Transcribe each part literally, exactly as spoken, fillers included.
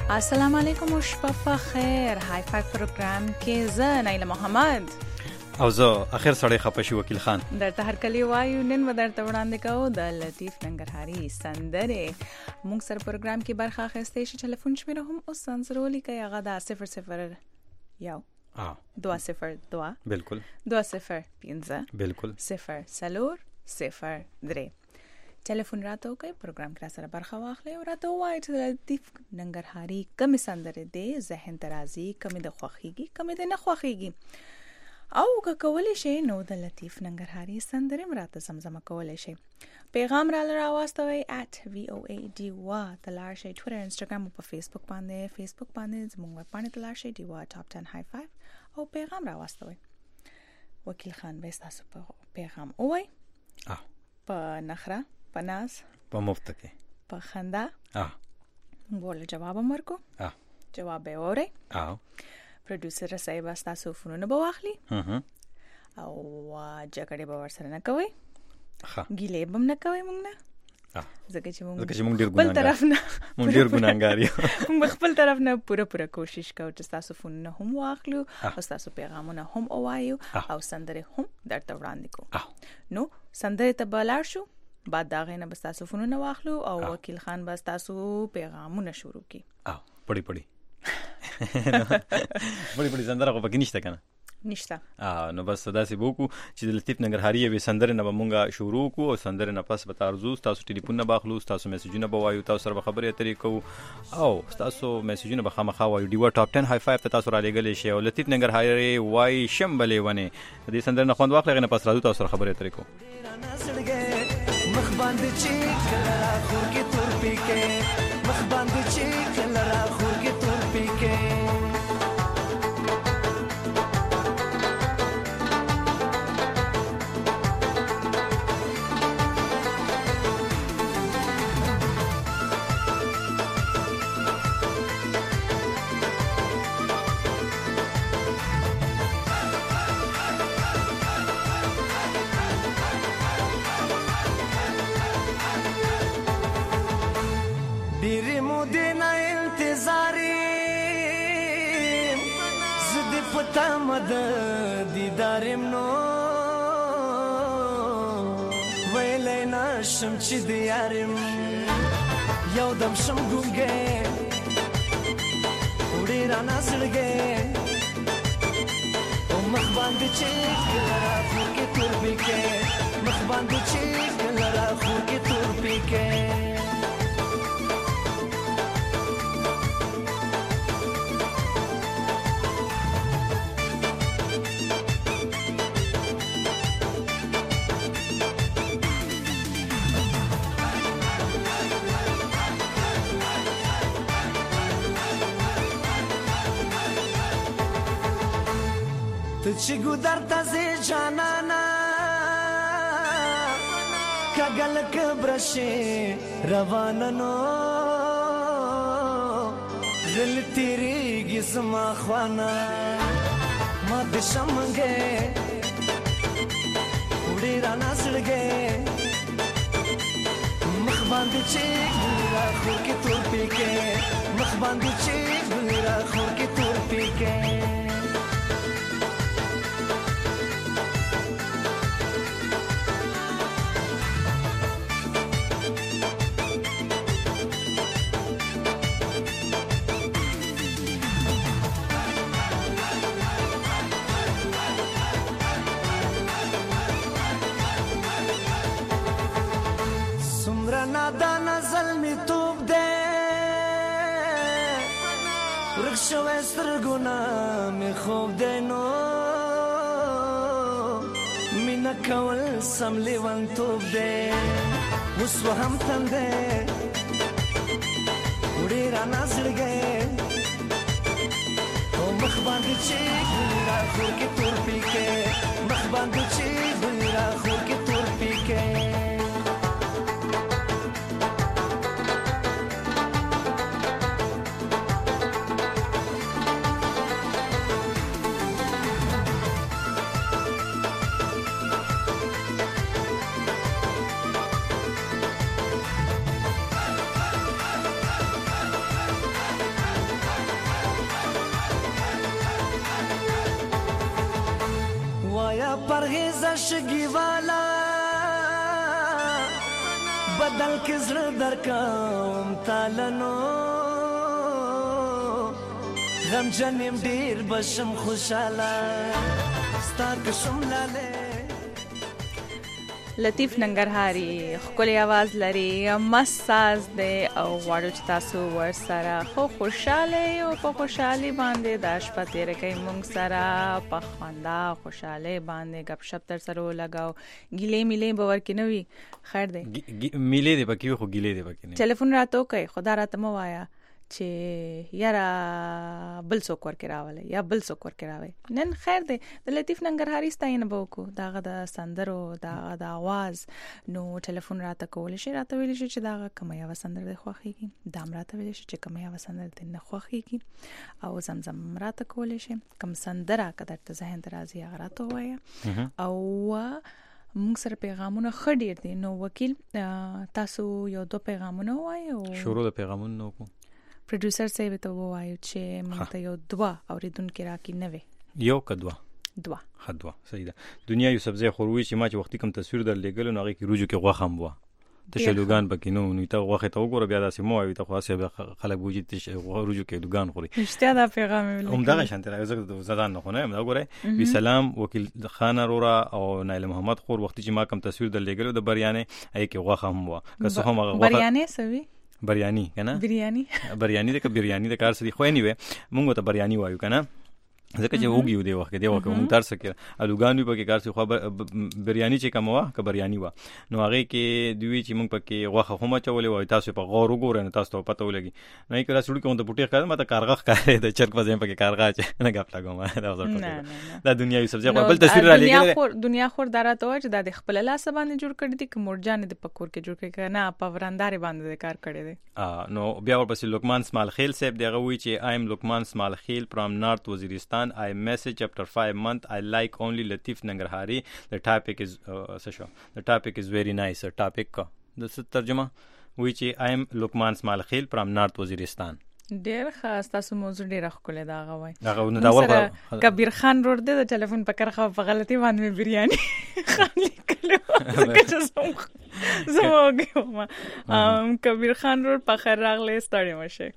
السلام علیکم او شپه په خیر. های فایو پروګرام کې زه نایله محمد او زه اخر سړی خپشي وکیل خان درته هر کلی وایو. نن و درته وړاندې کوو د لطیف ننګرهاري سندرې. موږ سره پروګرام کې برخه اخیستې شي. ټلیفون شمیره هم اوس سنسرو لیکي، هغه دا صفر صفر یو دو صفر دو بالکل دو صفر پنځه بالکل صفر څلور صفر درې. ټلیفون راته وکړئ، پروګرام کې را سره برخه واخلئ او راته ووایئ چې د لطیف ننګرهاري کومې سندرې دی ذهن ته راځي، کومې د خوښېږي، کومې د نه خوښېږي. او که کولی شئ نو د لطیف ننګرهاري سندرې هم راته زمزمه کولی شئ. پیغام را راواستوئ at وی او ای ډي وا ته لاړ شئ. ټویټر، انسټاګرام او په فیسبوک باندې فیسبوک باندې زموږ ویبپاڼې ته لاړ شئ ډي وا ټاپ ټن های فایو او پیغام راواستوئ. وکیل خان به ستاسو په پیغام ووایي په نخره، په ناز، په مفت کې، په خندا بوله جواب هم ورکو. جواب به وورئ. پروډوسر صاحب ستاسو فونونه به واخلي او جګړې به ورسره نه کوئ، ګیلې به هم نه کوئ موږ نه، ځکه چې موږ خپل طرف نه موږ ډېر ګناهګار یو. موږ خپل طرف نه پوره پوره کوشش کوو چې ستاسو فونونه هم واخلو او ستاسو پیغامونه هم ووایو او سندرې هم درته وړاندې کوو. نو سندرې ته به لاړ شو، بعد دا غینه به ستاسو فونونه واخلو او وکیل خان به ستاسو پیغامونه شروع کی. پړی پړی پړی پړی سندره خو پکې نشته کنه؟ نشته. نو بس داسې وکړو چې د لطیف ننګرهاري یوې سندرې نه به مونږ شروع کړو او سندرې نه پس به تارزو ستاسو ټلیفونونه به اخلو، ستاسو میسجونه به وایو، تاسو سره به خبرې اترې کوو او ستاسو میسجونه به خامخا وایو. ډي وا ټاپ ټن های فایو ته تاسو را لېږلی شئ او لطیف ننګرهاري وایي شمبلې ونې. د دې سندرې نه خوند واخلئ، هغې نه پس راځو تاسو سره خبرې اترې کوو. مخ باندې چې کله خور کې تور پکې، مخ باندې چې کله خور کې تور پکې. مد دیدارم نو ویلی نشم چی دیارم یو دم شم گونگه وڑی را نزلگه و مخ باندی چی کلرا خور کی تور بیکه، مخ باندی چی کلرا خور کی تور بیکه. چی گودر تازی جانانا کگل کبرشی روانانو غل تیری گزما خوانا ما دشمنگه اوڑی رانا سڑگه مخ باندی چی گلیرا خور کی تور پیکے، مخ باندی چی گلیرا خور کی تور پیکے. شوه سترګونه می خوب دینو مینا کول سم لیوان توب دی اوس وهم تنده وړي را نازلګې او مخ باندې چې ګلرا خور کې تور پیکې، مخ باندې چې ګلرا خور کې تور پیکې. دا شگی والا بدل کزر در کام تالنو غم جنیم دیر بشم خوشالا ستا کشم لاله. لطیف ننګرهاري ښکلی आवाज لري، مست ساز دی او غواړو چې تاسو ورسره خو خوشاله او په خوشحالي باندې د شپه تېره کوي موږ سره په خندا خوشحالۍ باندې ګپ شپ تر سره ولګاو. ګیلې میلې به ورکې نه وي، خیر دی میلې دی پکې خو ګیلې دی پکې نه. ټلیفون راته وکړئ، خدا راته مه وایه چې یاره بل څوک ورکې راولی یا بل څوک ورکې راوی. نن خیر دی د لطیف ننګرهاري ستاینه به وکړو، د هغه د سندرو د هغه د اواز. نو ټلیفون راته کولی شي، راته ویلی شي چې د هغه کومه یوه سندره دې خوښېږي، دا هم راته ویلی شي چې کومه یوه سندره دې نه خوښېږي، او زمزم راته کولی شي کوم سندره که درته ذهن ته راځي هغه راته ووایه. او موږ سره پیغامونه ښه ډېر دي. نو وکیل تاسو یو دو پیغامونه ووایئ او شروع د پیغامونو وکړو. پروډوسر صاحب ته ووایو چې موږ ته یو دوه اوریدونکي راکړي نوې. یو که دوه؟ دوه. ښه دوه، صحیح ده. دنیا یوسفزی خوروي چې ما چې وختي کوم تصویر در لېږلو نو هغې کې روجو کې غوښه هم وه، تشلوګان پکې نه و. نو ته غوښې ته وګوره بیا داسې مه وایي ته خو هسې خلک بوجي روجو کې دوګان خوري. رښتیا دا پیغام مې ولیکلی همدغه شانتې راغی، زه ځان نه خو نه یم. دا ګورئ بي سلام وکیل خان اروره او نایل محمد خور وختي چې ما کوم تصویر در لېږلو د بریانې هغې کې غوښه هم وه. که څه هم هغه بریانې څه وي؟ بریانی کنه، بریانی بریانی ده که بریانی ده کار سدي خو اني وي مونږ ته بریانی وایو کنه، ځکه چې وګیو دی وخت دی وخت مونږ تر سکه الوګان وی پکې کار سي خو بریانی چې کوم وا که بریانی وا. نو هغه کې دوی چې مونږ پکې غوخه خو ما چولې وای تاسو په غور وګورئ نو تاسو ته پته ولګي. نه کړه سړی کوم ته پټي کړم ماته کارغه ښکارې د چرګ په ځای پکې کارغه چې نه غپ لګوم. دا وځه دا دنیا یو سبزی خپل تصویر را لګي. دنیا دنیا خور دراته و چې د خپل لاس باندې جوړ کړی دي که مرجان د پکور کې جوړ کړی کنه په ورنداري باندې کار کړی دی. ا نو بیا ورپسې لوکمان اسماعیل خیل صاحب دغه وی چې I am Lukman Ismail Khil from North Waziristan. I message after five months. I like only Latif Nangarhari. The topic is uh, Sasha. The topic is very nice. The topic ka the tarjuma which I am Lukman Ismail Khil from North Waziristan. ډېر خاص تاسو موضوع ډېر ښکلی دا غوای. دا غو دا ور کبیر خان روډ د ټلیفون په کرخه په غلطي باندې بریانی خان لیکلو ځکه چې زموږ زموږ ام کبیر خان روډ په خیر راغلی ستړي مشه.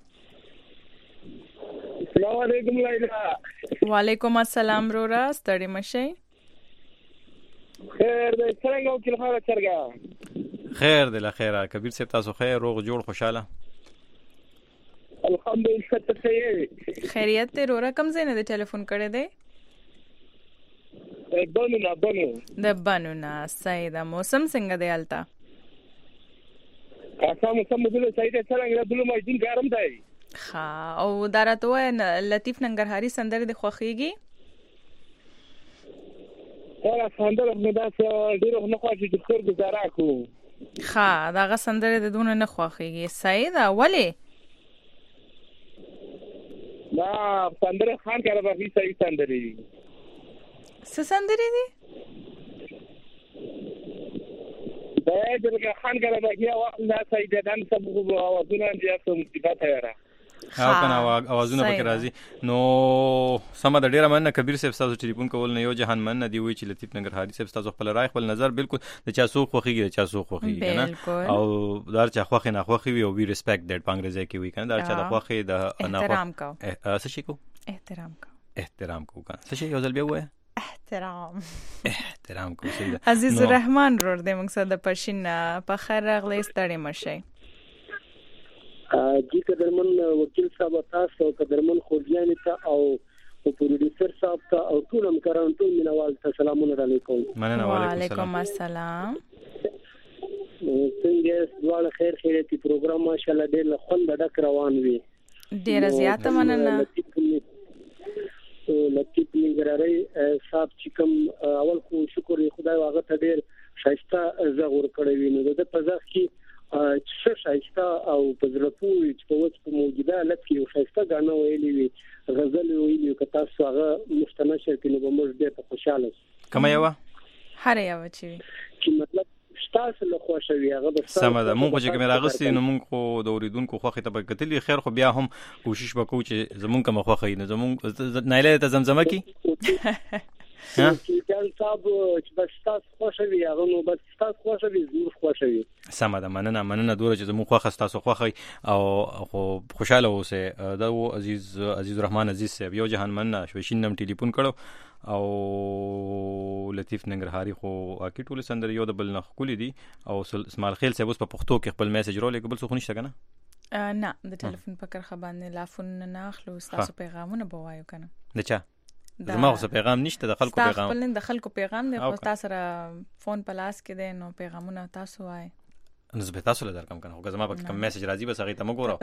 السلام علیکم لایلا. وعلیکم السلام رورا ستړي مشه. خیر دې څنګه وکیل خان چرګا؟ خیر دې لا خیره کبیر صاحب تاسو خیر روغ جوړ خوشاله؟ الحمدلله ته څه خیریت ته رورا کم ځای نه د ټلیفون کړی دی؟ بنو نه بنو د بنو نه. صحیح ده. موسم څنګه دی هلته؟ اسا موسم مدله صحیح ده څنګه د بلو ماجین ګرم دی. ښه او دا راته وایه لطیف ننګرهاري سندرې دې خوښېږي؟ هغه سندره مې داسې ډېره نه خوښېږي چې ښه ګزاره کړو. ښه د هغه سندرې دې دونه نه خوښېږي. صحیح ده. ولې؟ دا سندره خان کارباغي صحیح سندرې دي. څه سندرې دي؟ دا چې خان کارباغي اواز نه صحیح ده دان سب اوازونه دي چې موسیقي تیاره او کنه اوازونه پکې راځي. نو سم د ډیره مننه کبیر صاحب تاسو ټلیفون کول نه یو جهان مننه دی وی چې لطیف ننګرهاري صاحب تاسو خپل رائے خپل نظر بالکل د چا سو خوخيږي د چا سو خوخيږي کنه او دار چا خوخه نه خوخي وي او وی ریسپیکټ دیټ پنګرزه کې وی کنه دار چا د خوخه د احترام کو څه شي کو احترام کو احترام کو کنه څه شي یو ځل بیا وای احترام احترام کو سیده. عزیز الرحمن رور د موږ سره د پښین په خیر راغلی ستړي مشه. جی قدرمن وکیل صاحب تاسو قدرمن خورجانی ته او پروډوسر صاحب ته او ټول همکارانو ته مینوال ته سلامونه علیکم. مننه. وعلیکم السلام. څنګه دواړه خیر خیرتي پروګرام ماشاءالله ډېر خوند ډک روان وي. ډېر زیاته مننه. لطیف ننګرهاري صاحب چې کوم اول خو شکر خدای واغه ته ډېر شایسته زغور کړی وي. نو د په ځخ کې چې شایسته او پزړپوي چې په وڅ په موجوده حالت کې یو شایسته غاڼه ویلې وي غزل ویلې که تاسو هغه مستنشر کې نو موږ ډېر په خوشاله کوم یو هر یو چې چې مطلب تاسو له خوشوي هغه د سم ده. مونږ چې کوم راغسي نو مونږ خو د اوریدونکو خوخه ته کتلې خیر خو بیا هم کوشش وکړو چې زمونږ کوم خوخه نه زمونږ نایله ته زمزمه کی چې جان صاحب چې بس تاسو خوشوي هغه نو بس تاسو خوشوي زموږ خوشوي. سمه ده، مننه مننه دوره چې زموږ خوښه تاسو خوښي او خو خوشاله اوسئ. دا و عزیز عزیز الرحمن عزیز صاحب یو جهان مننه شوشین نم ټلیفون کړو او لطیف ننګرهاري خو اکی ټول سندر یو د بل نه خولي دي او اسماعیل خیل صاحب اوس په پښتو کې خپل میسج رولې قبل څه خو نشته کنه؟ نه د ټلیفون په کرخه باندې لافون نه اخلو، تاسو پیغامونه بوایو کنه. دچا زما خو پیغام نشته، د خلکو پیغام خپل د خلکو پیغام دی، خو تاسو سره فون په لاس کې دی نو پیغامونه تاسو وای نو زه به تاسو له درکم کنه. خو زما په کوم میسج راځي بس هغه ته مګورو.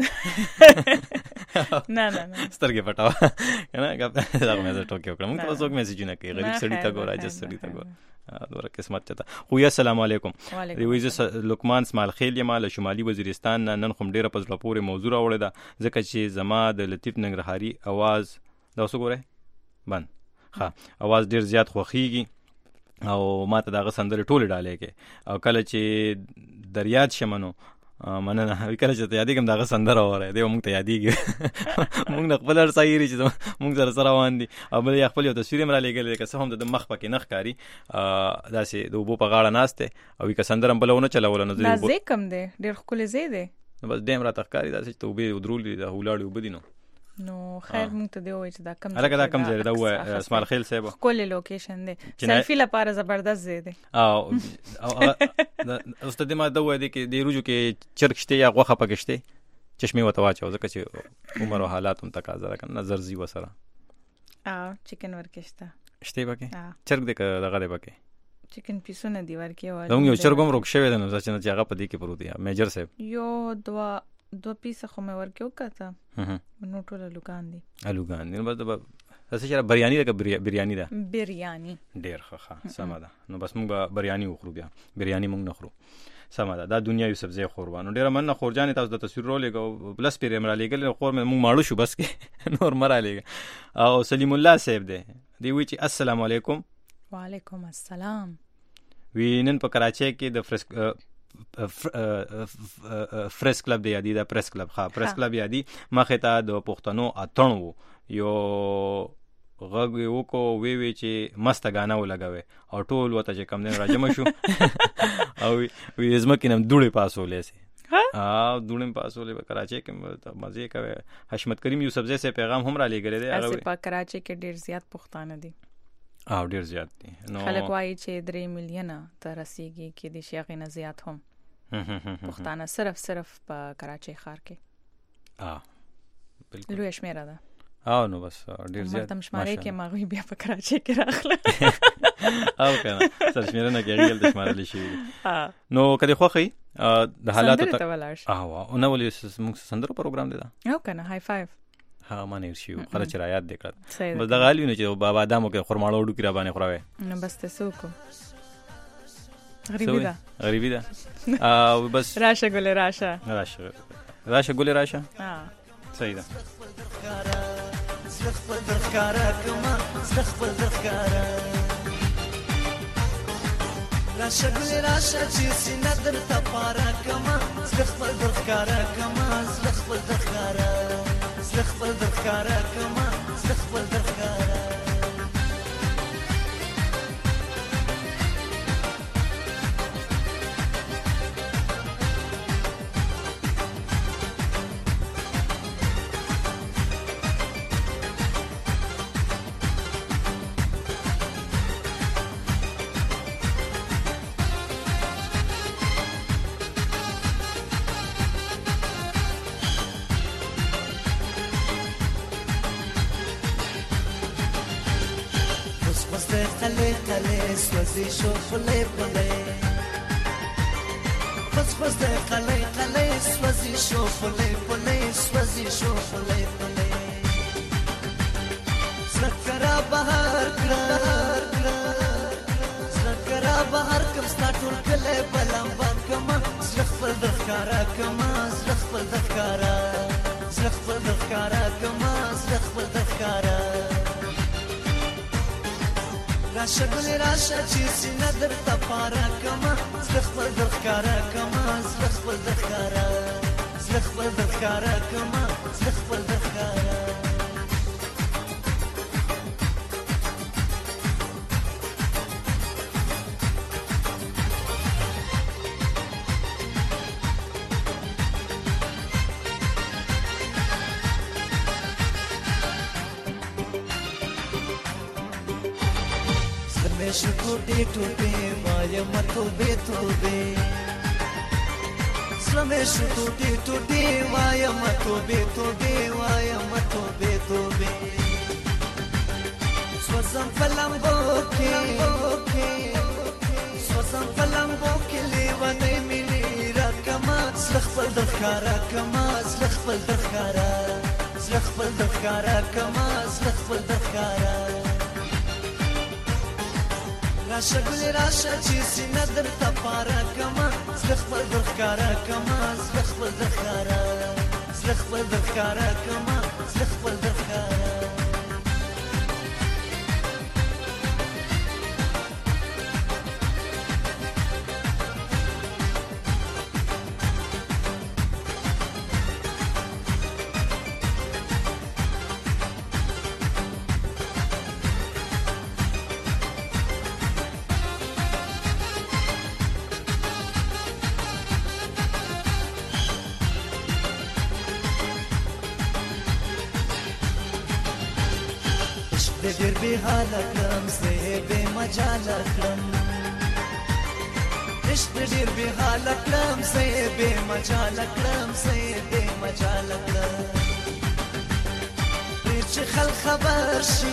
نه نه نه سترګې پټاو کنه دا کومه زه ټوکې وکړم. موږ تاسو کوم میسجونه کوي غریب سړی ته ګورای جس سړی ته ګور دوره قسمت چتا. خو یا السلام علیکم. ریویز لقمان اسماعیل خیل یم له شمالي وزیرستان نن خو ډیره پزړه پورې موضوع راوړې ده ځکه چې زما د لطیف ننګرهاري आवाज دا اوس ګوره بند ها आवाज ډیر زیات خوخیږي او ماته دغه سندره ټوله ډالې کې او کله چې دریاد شمنو مننه کله چې ته یادې کوم دغه سندره وره دی مونږ ته یادېږي مونږ نه خپل ارسایري چې مونږ سره سره روان دي او بل خپل یو تصویر مې را لګل که څه هم د مخ پکې نخ کاری داسې د وبو په غاړه ناشته او که سندره بلونه چلاول نو دا زه کم دی ډېر خپل زی دی نو بس دیم را تخکاری داسې ته وبې ودرولې د ولاړې وبدینو نو خیر مونږ ته دی وای چې دا کم الګا دا کم ځای دا و اسماعیل خیل صاحب کول لوکیشن دی سیلفی لپاره زبردست ځای دی او استاد ما دا وای دی کې د روجو کې چرګ شته یا غوخه پکشته چشمه وته واچو ځکه چې عمر او حالات هم تقاضا کوي نظر زی وسره ا چکن ورکشته شته پکې چرګ دې دغه دې پکې چکن پیسونه دی ورکی وای نو یو چرګم روک شوی دی نو چې هغه په دې کې پروت دی میجر صاحب یو دوا دو پیسه خو مې ورکیو کته نو ټول لوګان دي الوګان نو بس تاسو چې بریانی ده بریانی ده بریانی ډیر ښه سم ده نو بس موږ بریانی وخورو بیا بریانی موږ نه خورو سم ده دا دنیا یو سبزی خوروانو ډیر من خورجان تاسو د تصویر رولې بلس پیر امر علی ګل خور موږ ماړو شو بس کې نور مر علی او سلیم الله صاحب دی دی وی چې السلام علیکم. وعلیکم السلام. وینن په کراچۍ کې د فرس فرس کلب دی یادی دا پریس کلب ښه پریس کلب یادی مخه ته د پښتنو اتڼ وو یو غږ یو کو وی وی چې مست غانا ولګوي او ټول وته چې کم دین راجم شو او وی زمکینم دوړې پاسولې سي ها دوړې پاسولې په کراچۍ کې مزه کوي. حشمت کریم یوسف زې پیغام هم را لګره دی هغه په کراچۍ کې ډیر زیات پښتانه دي او ډیر زیات دي نو خلک وایي چې درې میلیونه ته رسیږي کې د شیغې نه زیات هم پښتانه صرف صرف په کراچۍ ښار کې اه بالکل لوی شمیره ده او نو بس ډیر زیات مردم شماره کې ماغوی بیا په کراچۍ کې راغله او کنه سر شمیره نه کېږي د شماره لشي نو کله خوخی د حالات ته او نو ولې موږ سندرو پروګرام دی دا او کنه هاي فایو ها مانه شي خره چې را یاد دکړه بس دا غالي نه چې بابا دامو کې خرماړو ډو کې را باندې خوراوي نو بس ته سوکو غریبی ده غریبی ده او بس راشه ګل راشه راشه راشه ګل راشه ها صحیح ده زخ په درخاره کما زخ په درخاره راشه ګل راشه چې سینه در تپاره کما زخ په درخاره کما زخ په درخاره زخ په درخاره کما زخ په درخاره سوزي شو فلي فلي بس بس ده قلي قلي سوزي شو فلي فلي سوزي شو فلي فلي زکرا بهار کړه زکرا بهار کوم ستاتور کله بلم باکما زخ پر دخکارا کما زخ پر دخکارا زخ پر دخکارا کما زخ پر دخکارا راشه ګل راشه چې سینه در تپاره کما زخ پر دخکارا کما زخ پر دخکارا زخ پر دخکارا کما زخ پر دخکارا شو ټوټې ټوټې وایم توبې توبې زړه مې شو ټوټې ټوټې وایم توبې توبې وایم توبې توبې سوزم په لمبو کې سوزم په لمبو کې لیونۍ مینې راکمه زړه خپل د ښکاره کمه زړه خپل د ښکاره زړه خپل د ښکاره کمه زړه خپل د ښکاره راشه ګلې راشه چې سینه درته پاره کمه زړه خپل د ښکاره کمه زړه خپل د ښکاره زړه خپل د ښکاره کمه زړه خپل د ښکاره ډېر بې حاله کړم زه بې مجاله کړم عشق ډېر بې حاله کړم زه بې مجاله کړم زه بې مجاله کړم پرې چې خلک خبر شي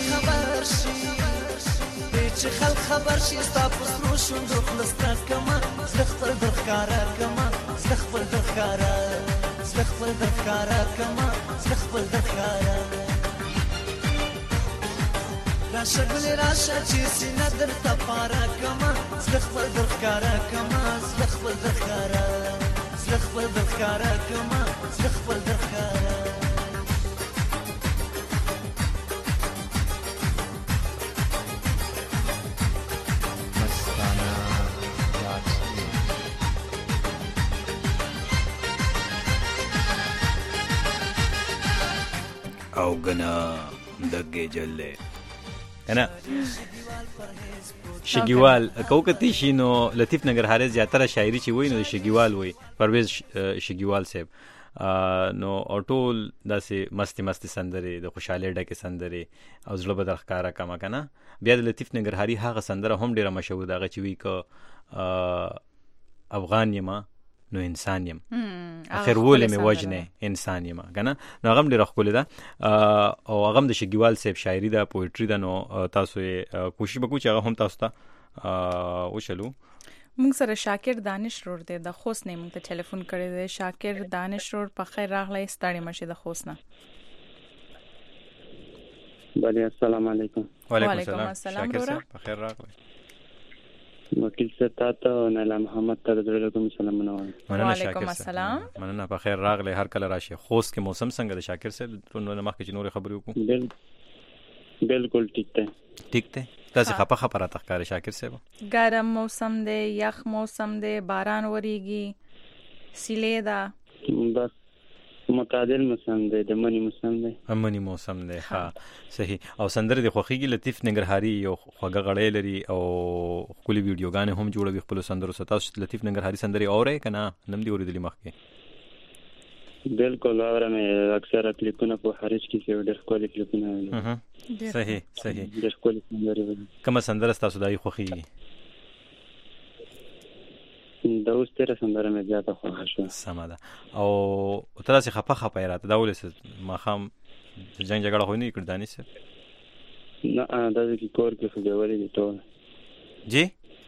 پرې چې خلک خبر شي ستا په سرو شونډو خوله ستا کړمه زړه خپل در ښکاره کړمه زړه خپل در ښکاره زړه خپل در ښکاره کړمه زړه خپل در ښکاره راشه ګلې راشه چې سینه درته پاره کړمه زړه خپل در ښکاره کړمه زړه خپل در ښکاره زړه خپل در ښکاره کړمه زړه خپل در ښکاره او ګنا دګې جلې انا شګیوال کوکتی شینو لطیف ننګرهاري زیاتره شاعري چې وای نو شګیوال وای پرویز شګیوال صاحب نو اټول داسې مستی مستی سندري د خوشاله ډکه سندري او زړه بدر ښکارا کما کنه بیا د لطیف ننګرهاري هغه سندره هم ډیره مشهور ده چې وی ک افغان یما نو انسان یم اخر ولې مې وجنه انسان یم کنه نو هغه ډیره خپل ده او هغه د شګیوال صاحب شاعري ده پوئټری ده نو تاسو کوشش وکړو چې هغه هم تاسو ته وشلو موږ سره شاکر دانش روړ دی د خوست نه موږ ته ټلیفون کړی دی شاکر دانش روړ په خیر راغلی ستړي مشه د خوست نه بله السلام علیکم وعلیکم السلام شاکر صاحب په خیر راغلی وکیل صاحب تاسو نه محمد ته درلکم سلامونه وایم وعلیکم السلام مننه په خیر راغلی هر کله راشي خوست کې موسم څنګه د شاکر صاحب نو مخکې چې نور خبرې وکړو بالکل ټیک ده ټیک ده تاسو خپه خبره تخکار شاکر صاحب ګرم موسم دی یخ موسم دی باران وریږي سیلې ده بس معتدل موسم دی د منی موسم دی منی موسم دی ها صحیح او سندره د خوخیږي لطیف ننګرهاري یو خوګه غړې لري او خولي ویډیوګانې هم جوړوي خپل سندرو ستا لطیف ننګرهاري سندري اورې کنه نم دی اوریدلی مخکې بالکل اورم اکثر کلیپونه په خارج کې ډېر کوالي کلیپونه صحیح صحیح ډېر کوالي سندري کومه سندره تاسو دای خوخیږي دا اوس تر سندره مې زیاته خوښه شو سم ده او تر څه خپه خپه راته دا ولې ما خام جنگ جګړه خو نه کړدانې سره نه دا د کور کې خو دیولې دي ټول جی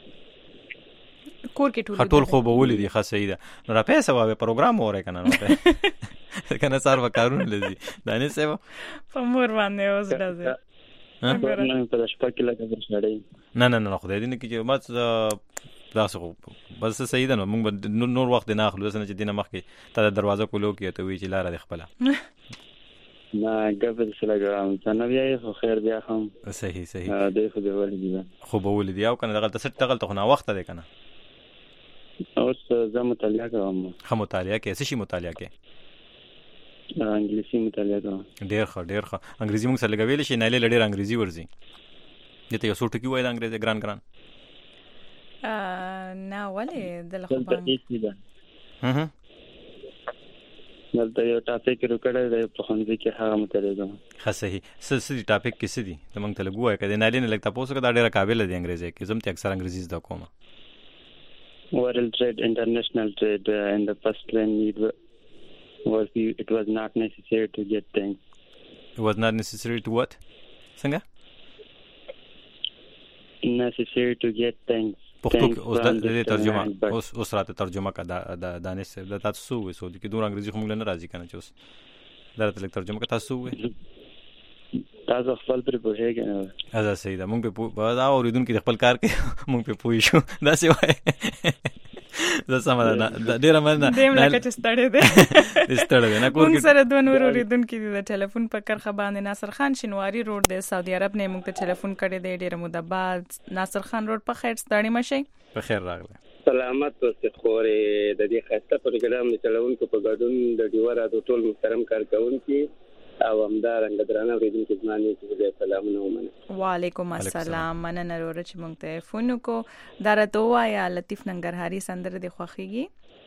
کور کې ټول ټول خو به ولې دي خاصه ده نو را پیسې واه پروګرام وره کنه نو کنه سار وکارون لذي دانې سیو په مور باندې اوس راځي نه په شپه کې لګا ورشړې نه نه نه خدای دې نه کې ما تاسو بس صحیح ده نو موږ نور وخت نه اخلو ځنه چې دینه مخکې ته دروازه کولو کې ته وی چې لار د خپل نه ګبل سلګرام څنګه بیا خو خیر بیا هم صحیح صحیح دې خو دی ولې دی خو به ولې دی او کنه دغه څه تغل ته نه وخت ده کنه اوس زه مطالعه کوم خو مطالعه کې څه شي مطالعه کې انګلیسي مطالعه کوم ډېر ښه ډېر ښه انګریزي موږ سره لګویل شي نه لړ انګریزي ورزي دته یو څو ټکی وای د انګریزي ګران ګران نه ولې د لخوا ها دلته یو ټاپک ورکړی دی په ښوونځي کې هغه مطالعه کوم. ښه صحیح. څه څه دي ټاپک کې څه دي ته موږ ته لږ ووایه که د نالي نه لږ تپوس وکړه دا ډېره قابله دی انګریزي کې زه هم ته اکثر انګریزي زده کوم. World trade, international trade, uh, in the first line it was it was not necessary to get things. It was not necessary to what? څنګه؟ Necessary to get things. پښتو کې اوس د دې ترجمه اوس اوس راته ترجمه کا دا د دانش صاحب د تاسو وې سو د کې دوه انګریزي خو موږ نه راځي کنه چې اوس دا راته ترجمه کا تاسو وې تاسو خپل پر پوهیږئ. ازا صحیح ده موږ په دا اوریدونکو خپل کار کوي موږ په پوي شو دا څه وای دا سم ده ډیره مننه دیم لکه چې ستړی دی ستړی دی نه کور موږ سره دوه نور اوریدونکو د ټلیفون په کرخه باندې ناصر خان شینواری روډ د سعودي عرب نه موږ ته ټلیفون کړی دی ډیره موده بعد. ناصر خان روډ په خیر ستړی مشي. په خیر راغله. سلامت اوسئ خورې د دې خسته پروګرام د چلونکو په ګډون د ډیوره د ټول محترم کارکونکو او همدارنګه درانه اوریدونکو زمانه کې سلامونه ومنه. وعلیکم السلام. مننه وروره چې موږ ته فون وکړو. دا راته وایا لطیف ننګرهاري سندره د خوښیږي؟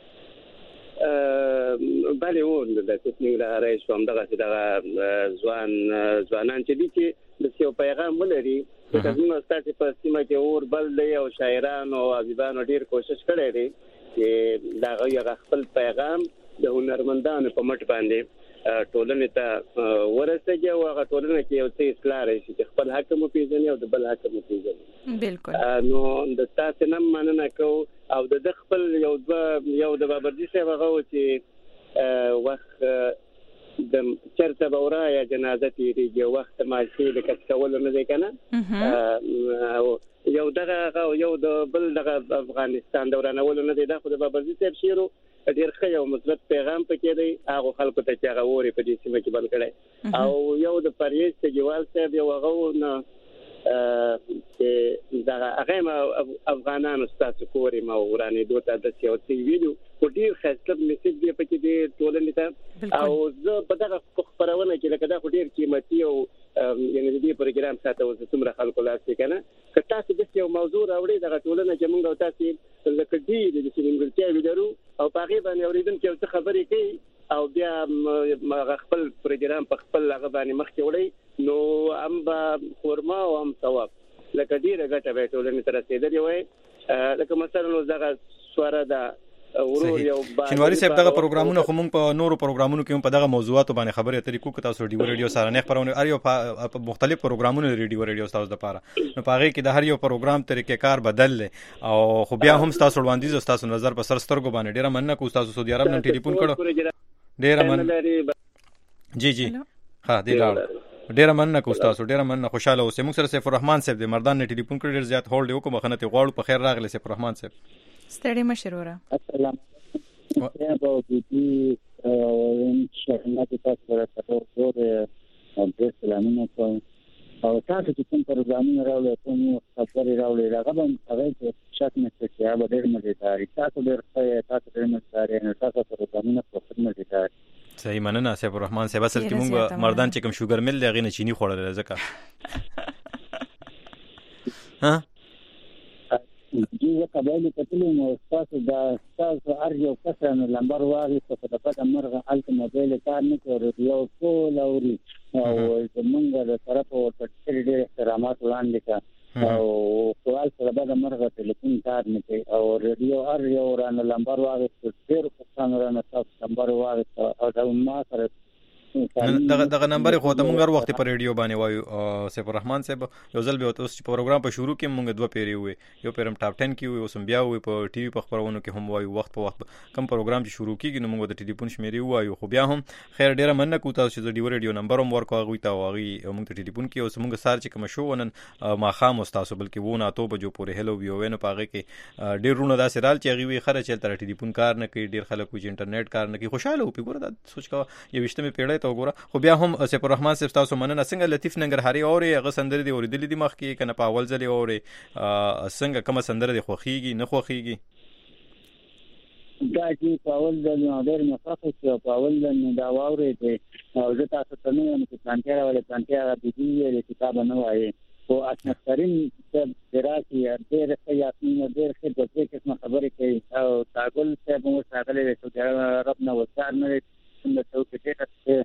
ا بله و د لطیف ننګرهاري شوم دغه دغه ځوان ځوانان چې دي چې د یو پیغام ولري چې موږ ستاسو په سیمه کې اور بل دی او شاعرانو او ادیبانو ډیر کوشش کړی دی چې دا یو خپل پیغام د هنرمندانو په مټ باندې ټولنې ته ورسېږي او هغه ټولنه کې یو څه اصلاح راشي چې خپل حق مو پیژني او د بل حق مو پیژني. بالکل. نو د تاسو نن مننه کوم او د خپل یو یو د بابردي صاحب هغه چې وخت د چرته بورا یا جنازه تیریږي وخت ماشي د کڅول نه دی کنه او یو دغه یو د بل دغه افغانستان دورانول نه دی دا خو د بابردي صاحب شیرو ډیر ښه یو مثبت پیغام پکې دی هغه خلکو ته چې هغه ووري په دې سیمه کې بل کړي او یو د پریز تجوال صاحب یو هغه نه چې دا هغه افغانانو ستاسو کوري ما ورانه دوته د سیاسي ویډیو په ډیر خاصه میسج دی پکې دی ټولنې ته او زه په دغه خبرونه کې لکه دا ډیر قیمتي او یعنی دې پروګرام ساته اوس څومره خلکو لاس کنه که تاسو د یو موضوع راوړي دغه ټولنه چې موږ تاسو لکه دې د سیمینګلتیا ویډیو او پاغي باندې اوریدونکو یو څه خبرې کوي او بیا ما خپل پروګرام په خپل هغه باندې مخ کې وړي نو ام با خورما او ام ثواب لکه ډیره ګټه به ټولنې تر رسیدلې وای لکه مثلا نو دغه سواره دا شینواری صاحب دغه پروګرامونه خو موږ په نورو پروګرامونو کې هم په دغه موضوعاتو باندې خبرې اترې کوو که تاسو ډیو ریډیو سره نه خبرونه اړ یو په مختلف پروګرامونو ریډیو ریډیو تاسو د پاره نو په هغه کې د هر یو پروګرام طریقې کار بدل او خو بیا هم تاسو وړاندیز تاسو نظر په سر سترګو باندې ډیره مننه کوم تاسو سعودي عرب نن ټلیفون کړو ډیره مننه جی جی ها دی لاړ ډیره مننه کوم تاسو ډیره مننه خوشاله اوسئ. موږ سره سیف الرحمن صاحب د مردان نه ټلیفون کړی ډیر زیات هولډ وکړو مخنه ته غواړو په خیر راغلی سیف الرحمن صاحب. ستړي مشروره. السلام یا به دې او ان شاء الله تاسو سره تاسو او د سلامونه کوم او تاسو چې کوم پروګرامونه راوړل کوم خبرې راوړل هغه هم هغه چې شک نه چې هغه ډېر مزیدار تاسو ډېر ښه تاسو ډېر مزیدار نه تاسو پروګرامونه په خپل مزیدار. صحیح مننه سیف الرحمن صاحب. اصل کې موږ مردان چې کوم شوګر مل دی هغه نه چینی خوړل ځکه ها دغه قبایل په ټولو نو تاسو دا تاسو هر یو کس نه لمبر واغی په دغه مرغه الته موبایل کار نه کوي یو ټول اوري او زمونږ د طرف او ټکر ډېر احترامات وړاندې کا او سوال سره د مرغه ټلیفون کار نه کوي او ریډیو هر یو رانه لمبر واغی ډېر کسان رانه تاسو لمبر واغی او دا ما سره دغه دغه نمبر خو ته مونږ هر وخت په ریډیو باندې وایو سیف الرحمن صاحب یو ځل به اوس چې پروګرام په شروع کې مونږ دوه پیری وې یو پیرم ټاپ ټن کې وې اوس بیا وې په ټي وي په خبرونو کې هم وایو وخت په وخت کم پروګرام چې شروع کیږي نو مونږ د ټلیفون شمیرې وایو خو بیا هم خیر ډیره مننه کوم تاسو چې د ډیو ریډیو نمبر هم ورکو غوي تا واغي مونږ ته ټلیفون کې اوس مونږ سار چې کوم شو ونن ما خام تاسو بلکې وونه اته بجو پورې هلو ویو ونه پاغه کې ډیر رونه داسې رال چې غوي خره چل تر ټلیفون کار نه کوي ډیر خلک چې انټرنیټ کار نه کوي خوشاله او پیګور دا سوچ کا یو وشته پیړې ته وګوره خو بیا هم سیف الرحمن صاحب تاسو مننه څنګه لطیف ننګرهاري اوري هغه سندره دی اوریدلې دي مخ کې کنه په اول ځلې اوري څنګه کوم سندره دی خوخيږي نه خوخيږي دا چې په اول ځل نو ډېر مخافه چې په اول ځل دا واوري دي او زه تاسو ته نه یم چې پلانټیا ولا پلانټیا د دې د کتاب نه وایي او اصلترین د دراسي ډېر خیاطین ډېر ښه د دې قسم خبرې کوي او تاګل څه مو ساتلې چې رب نه وسار نه څنګه ته کې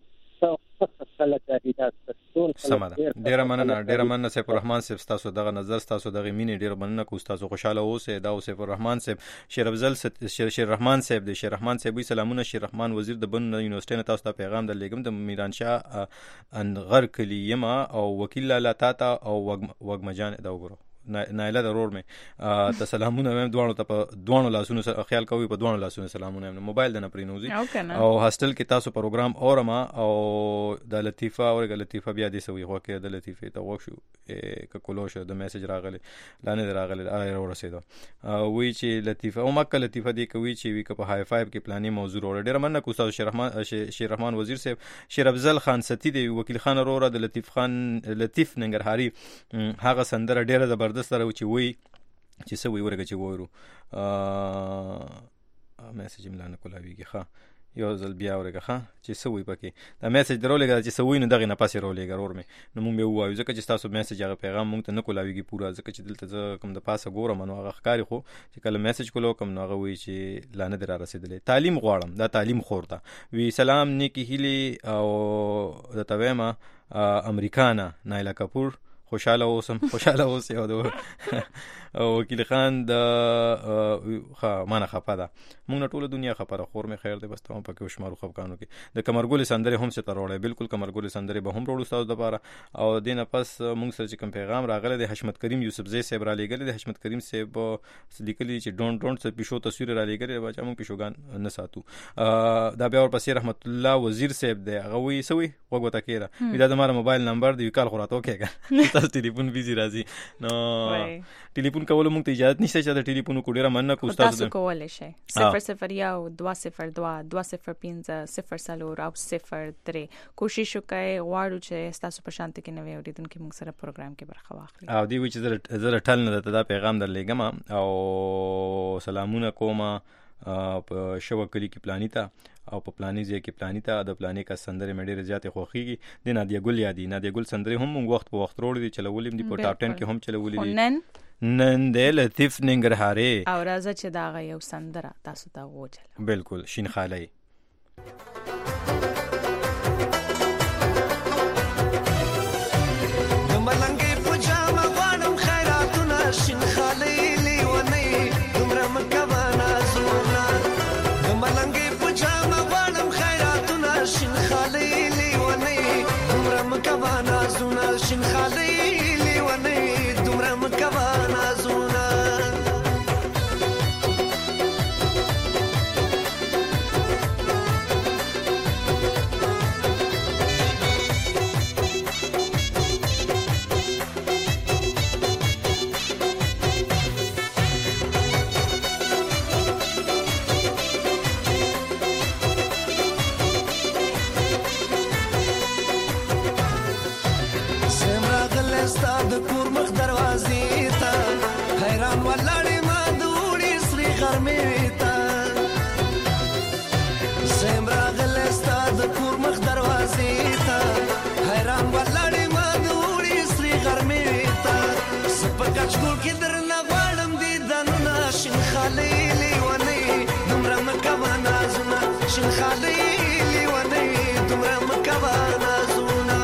سمه ده. ډیره مننه ډیره مننه سیف الرحمن صاحب، تاسو دغه نظر تاسو دغه مینې ډیره مننه کوم، تاسو خوشاله اوسئ. دا سیف الرحمن صاحب شیر افضل شیر رحمان صاحب دی. شیر رحمان صاحب سلامونه. شیر رحمان وزیر د بن یونیورسيټي نه تاسو ته پیغام درلېږم د میران شاه انغر کلی یما او وکیل لاله تاتا او وګمجان دا وګورو نایله ضرور مې ته سلامونه وایم دوانو ته په دوانو لاسونو سره خیال کوي په دوانو لاسونو سلامونه وایم. موبایل د نه پرینوزي او هاستل کې تاسو پروګرام اورما او د لطیفه او د لطیفه بیا دې سوي خو کې د لطیفه ته وښو ک کولوش د میسج راغلی لانه راغلی را ورسېدو وی چې لطیفه او مکه لطیفه دې کوي چې وی ک په هاي فایو کې پلاني موضوع اور ډیر مننه کو استاد شیر رحمان شیر رحمان وزیر صاحب. شیر افضل خان ستی دی وکیل خان اورا د لطیف خان لطیف ننګرهاري هغه سندره ډیره زبردست سره چې وی چې سوي ورګه چې وورو ا میسج ملانه کولاویږي ښه یو ځل بیا ورګه ښه چې سوي پکې دا میسج درولېګا چې سوي نه دغه نه پاسې رولېګا ور مې نو مونږ به وایو ځکه چې تاسو میسج هغه پیغام مونږ ته نه کولاویږي پورا ځکه چې دلته کوم د پاسه ګورم نو هغه ښکاری خو چې کله میسج کولو کوم نو هغه وی چې لانه در رسیدلې. تعلیم غواړم دا تعلیم خورته وی سلام نیکی هیلی او د تویما امریکانا نایلا کپور خوشاله اوسم خوشاله اوس یو د وکیل خان د خا مانه خپه ده مونږ نه ټوله دنیا خپه ده خور مې خیر ده بس ته په کې شمارو خپکانو کې د کمرګل سندره هم څه تروړې بالکل کمرګل سندره به هم وروړو تاسو د لپاره او دینه پس مونږ سره چې کوم پیغام راغله د حشمت کریم یوسف زئی صاحب را لېګل د حشمت کریم صاحب لیکلي چې ډونټ ډونټ څه پښو تصویر را لېګل بچا مونږ پښوګان نه ساتو دا بیا ور پسې رحمت الله وزیر صاحب دی هغه وی سوي وګوته کېره دا د ماره موبایل نمبر دی کال خوراتو کېګا تاسو ټلیفون بيزي راځي نو ټلیفون کول مونږ ته اجازه نشته چې دا ټلیفون کو ډیره مننه کو تاسو کولای شئ صفر صفر یو دوه صفر دوه دوه صفر پنځه صفر څلور او صفر درې کوشش وکړئ غواړو چې تاسو په شانت کې نوې اوریدونکو موږ سره پروګرام کې برخه واخلي. او دی چې زه ټل نه دا پیغام درلېګم او سلامونه کوم په شو کلی کې پلانیتا او په پلاني ځای کې پلانیتا د پلاني کا سندره مې ډېر زیات خوخيږي د نادیا ګل یادي نادیا ګل سندره هم موږ وخت په وخت وروړي دي چلولې دي په ټاپ ټن کې هم چلولې دي نن نن د لطیف ننګرهاري او راځه چې دا غو سندره تاسو ته وځل بالکل شین خالي ملنګي پجامه غوانم خیراتونه شین خالي لیونی دومره مکوانا زونا ملنګي پجامه غوانم خیراتونه شین خالي لیونی دومره مکوانا زونا شین خالي لیونی دومره مکوانا زونا استاد کور مخ دروازې ته حیران ولاړې ما دوړې سری غرمې ته زم راغل استاد کور مخ دروازې ته حیران ولاړې ما دوړې سری غرمې ته سپر کچ کول کې درنه غواړم دي دنه شین خالي لیونی دومره مکوانا زونه شین خالي لیونی دومره مکوانا زونه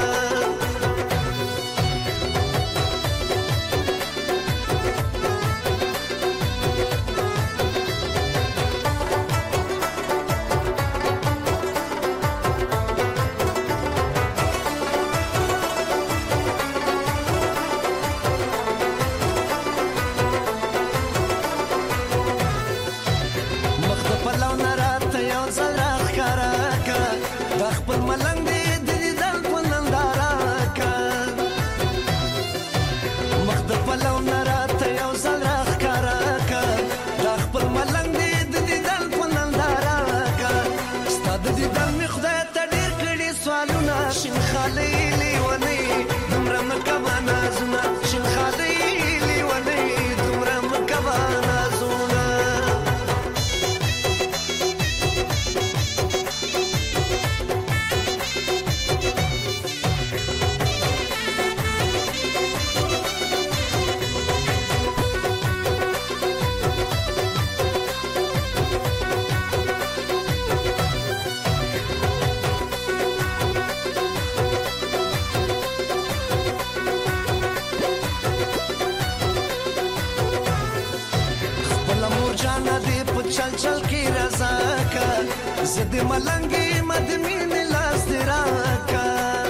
زد ملنګي مدمن لاس دراکا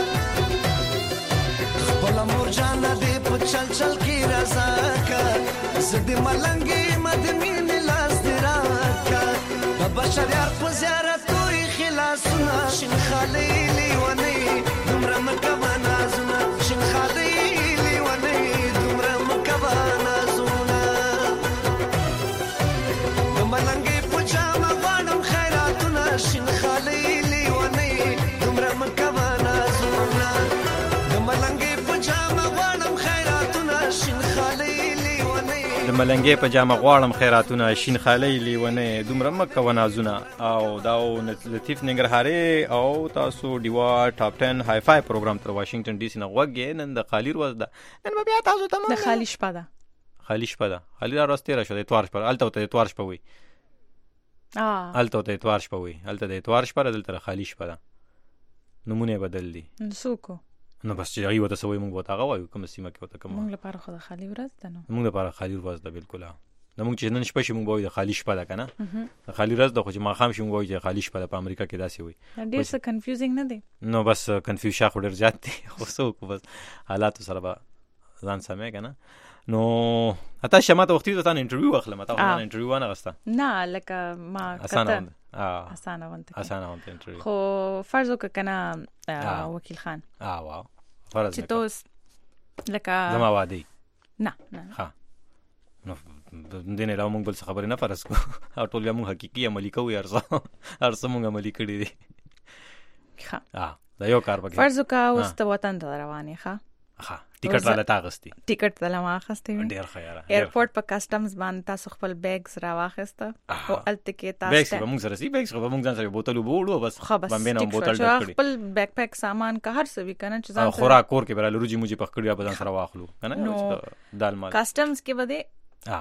خپل مور جان دې په چل چل کې رضا کا زد ملنګي مدمن لاس دراکا د بشر یار په زیارت کوي خلاصونه شین خلیلی ونی دومره مکوانا زونه شین خلیلی ونی دومره مکوانا زونه د ملنګي په جامه غواړم خیراتونه شین خلیلی ونی دومره مکوانا زونه د ملنګي په جامه غواړم خیراتونه شین خلیلی ونی د ملنګې په جامه غواړم خیراتونه شین خالی لیونه دومره مکه ونازونه او دا لطیف ننګرهاري او تاسو ډیوا ټاپ ټن های فای پروګرام تر واشنگټن ډي سي نه وګورئ. نن د خالی ورځ ده، نن بیا تاسو ته د خالی شپه ده. خالی شپه ده، خالی ورځ تیر شو، د اتوار شپه الته ته اتوار شپه وي اه الته ته اتوار شپه وي الته د اتوار شپه دلته خالی شپه ده. نمونه بدل دي سوکو نو بس چې هغه وته سوې موږ وته هغه وایو کوم سیمه کې وته کوم موږ لپاره خو د خالی ورځ ده. نو موږ لپاره خالی ورځ ده بالکل. نو موږ چې نن شپه شي موږ وایو د خالی شپه ده کنه، د خالی ورځ ده خو چې ما خام شي موږ وایو چې خالی شپه ده. په امریکا کې داسې وي. ډېر څه کنفیوزینګ نه دی. نو بس کنفیوژن خو ډېر زیات دی خو څوک بس حالات سره به ځان سمې کنه. نو اته شمه ته وختي ته انټرویو واخلم، ته ونه انټرویو نه غستا نه لکه ما اسانه اه اسانه ونته اسانه ونته انټرویو خو فرض وکړه کنه وکیل خان اه واو فرض چې توس لکه زما وادي نه نه ها نو دینه لا موږ بل څه خبرې نه فرض کو او ټول موږ حقيقي عملي کوو ارزه ارزه موږ عملي کړی دي. ها اه دا یو کار پکې فرض وکړه اوس ته وطن ته روانې ښه ها ټیکټ را لته غستې ټیکټ ته ما غستې ډېر خیره ایرپورټ په کسٹمز باندې تاسو خپل بیگز را واخسته او الته کې تاسو بیگز به موږ سره سي بیگز به موږ ځان سره بوتل وبوړو بس باندې نه بوتل ډک کړی خپل بیک پیک سامان کا هر څه وی کنه چې ځان خوراک کور کې برال روجي موجي پخ کړی به ځان سره واخلو کنه دال مال کسٹمز کې بده ها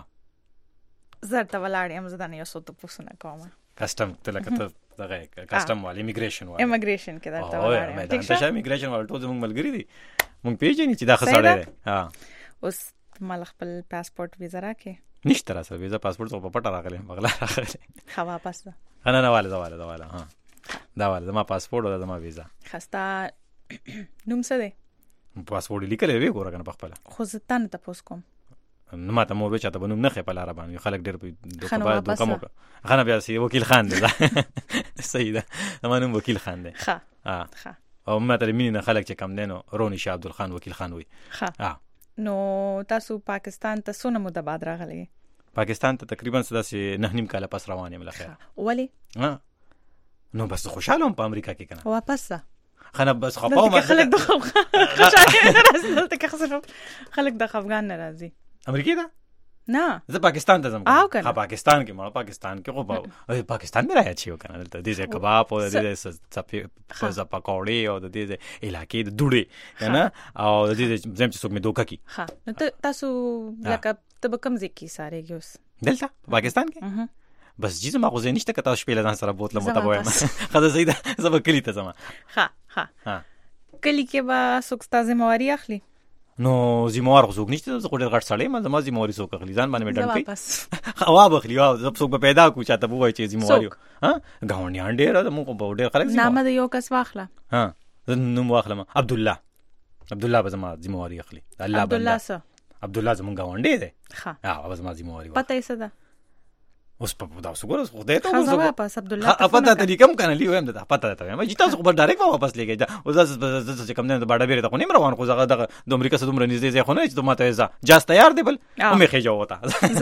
زرت ولاړې هم زدان یو څه ته پوښتنه کوم کسٹم ته لکه ته دغه کسٹم والا امیګریشن والا امیګریشن کې درته ولاړې ټیک شه امیګریشن والا ټول موږ ملګری دي موږ پیژنې چې دا خساره ده. ها اوس مال خپل پاسپورت ویزا راکې نشته را سره ویزا پاسپورت په پټه راغلی بغلا راغلی خو واپس ده انا نه والا والا والا ها دا والا زما پاسپورت او زما ویزا خستا نوم څه دی پاسپورت لیکل وی ګور کنه په خپل خو زتان ته پوس کوم نو ماته مور بچا ته بنوم نه خپل عربان خلک ډېر په دوکه باندې دوکه مو خانه بیا سي وکیل خان دی صحیح ده زما نوم وکیل خان دی ښه ها ښه او ماته مين نه خلک چې کم دینو رونی شاه عبد الخان وکیل خان وي ښه ها نو تاسو پاکستان ته څونه مده بعد راغلی؟ پاکستان ته تقریبا سداسي نه نیم کاله پس روانه مله خیر ولی ها نو بس خوشاله هم په امریکا کې کنه واپس خنه بس خپاو ما خلک د خوشاله راځي ته خلک د افغان ناراضي امریکا ده نه زه پاکستان ته ځم ها پاکستان کې ما پاکستان کې خو پاکستان مې راځي یو کنه دلته دې کباب او دې څپې فزا پکوړې او دې علاقې د دوړې کنه او دې زم چې څوک مې دوکا کی ها نو تاسو لکه تب کم ځکه ساره ګوس دلته پاکستان کې بس جیزه ما غوځې نشته کته شپې له ځان سره بوتله متبویم خدای زیاده زما کلی ته زما ها ها ها کلی کې با څوک ستاسو مواري اخلي نو زموار غوږ نشته زه ډېر غټ سړی ما زما زمواري څوک اخلي ځان باندې مډن کوي خوا بخلی او زب څوک پیدا کو چاته وای چې زمواري ها غاونډیان ډېر موږ په ډېر خلک نام د یو کس واخله ها نو واخله عبد الله عبد الله زما زمواري اخلي الله عبد الله سره عبد الله زمونږ غاونډی دی ها ها زما زمواري پته یې څه ده اوس په دا وسګور خدای ته وسګور واپس عبد الله ته پته ته کوم کنه لیو هم ده پته ته ما جیتا خو ډایرکټ واپس لګی دا اوس چې کوم نه باډه بیره ته خو نیم روان خو زغه د امریکا سره دومره نږدې ځای خو نه چې ته ماته ځه جاست تیار دی بل او مې خېجو وتا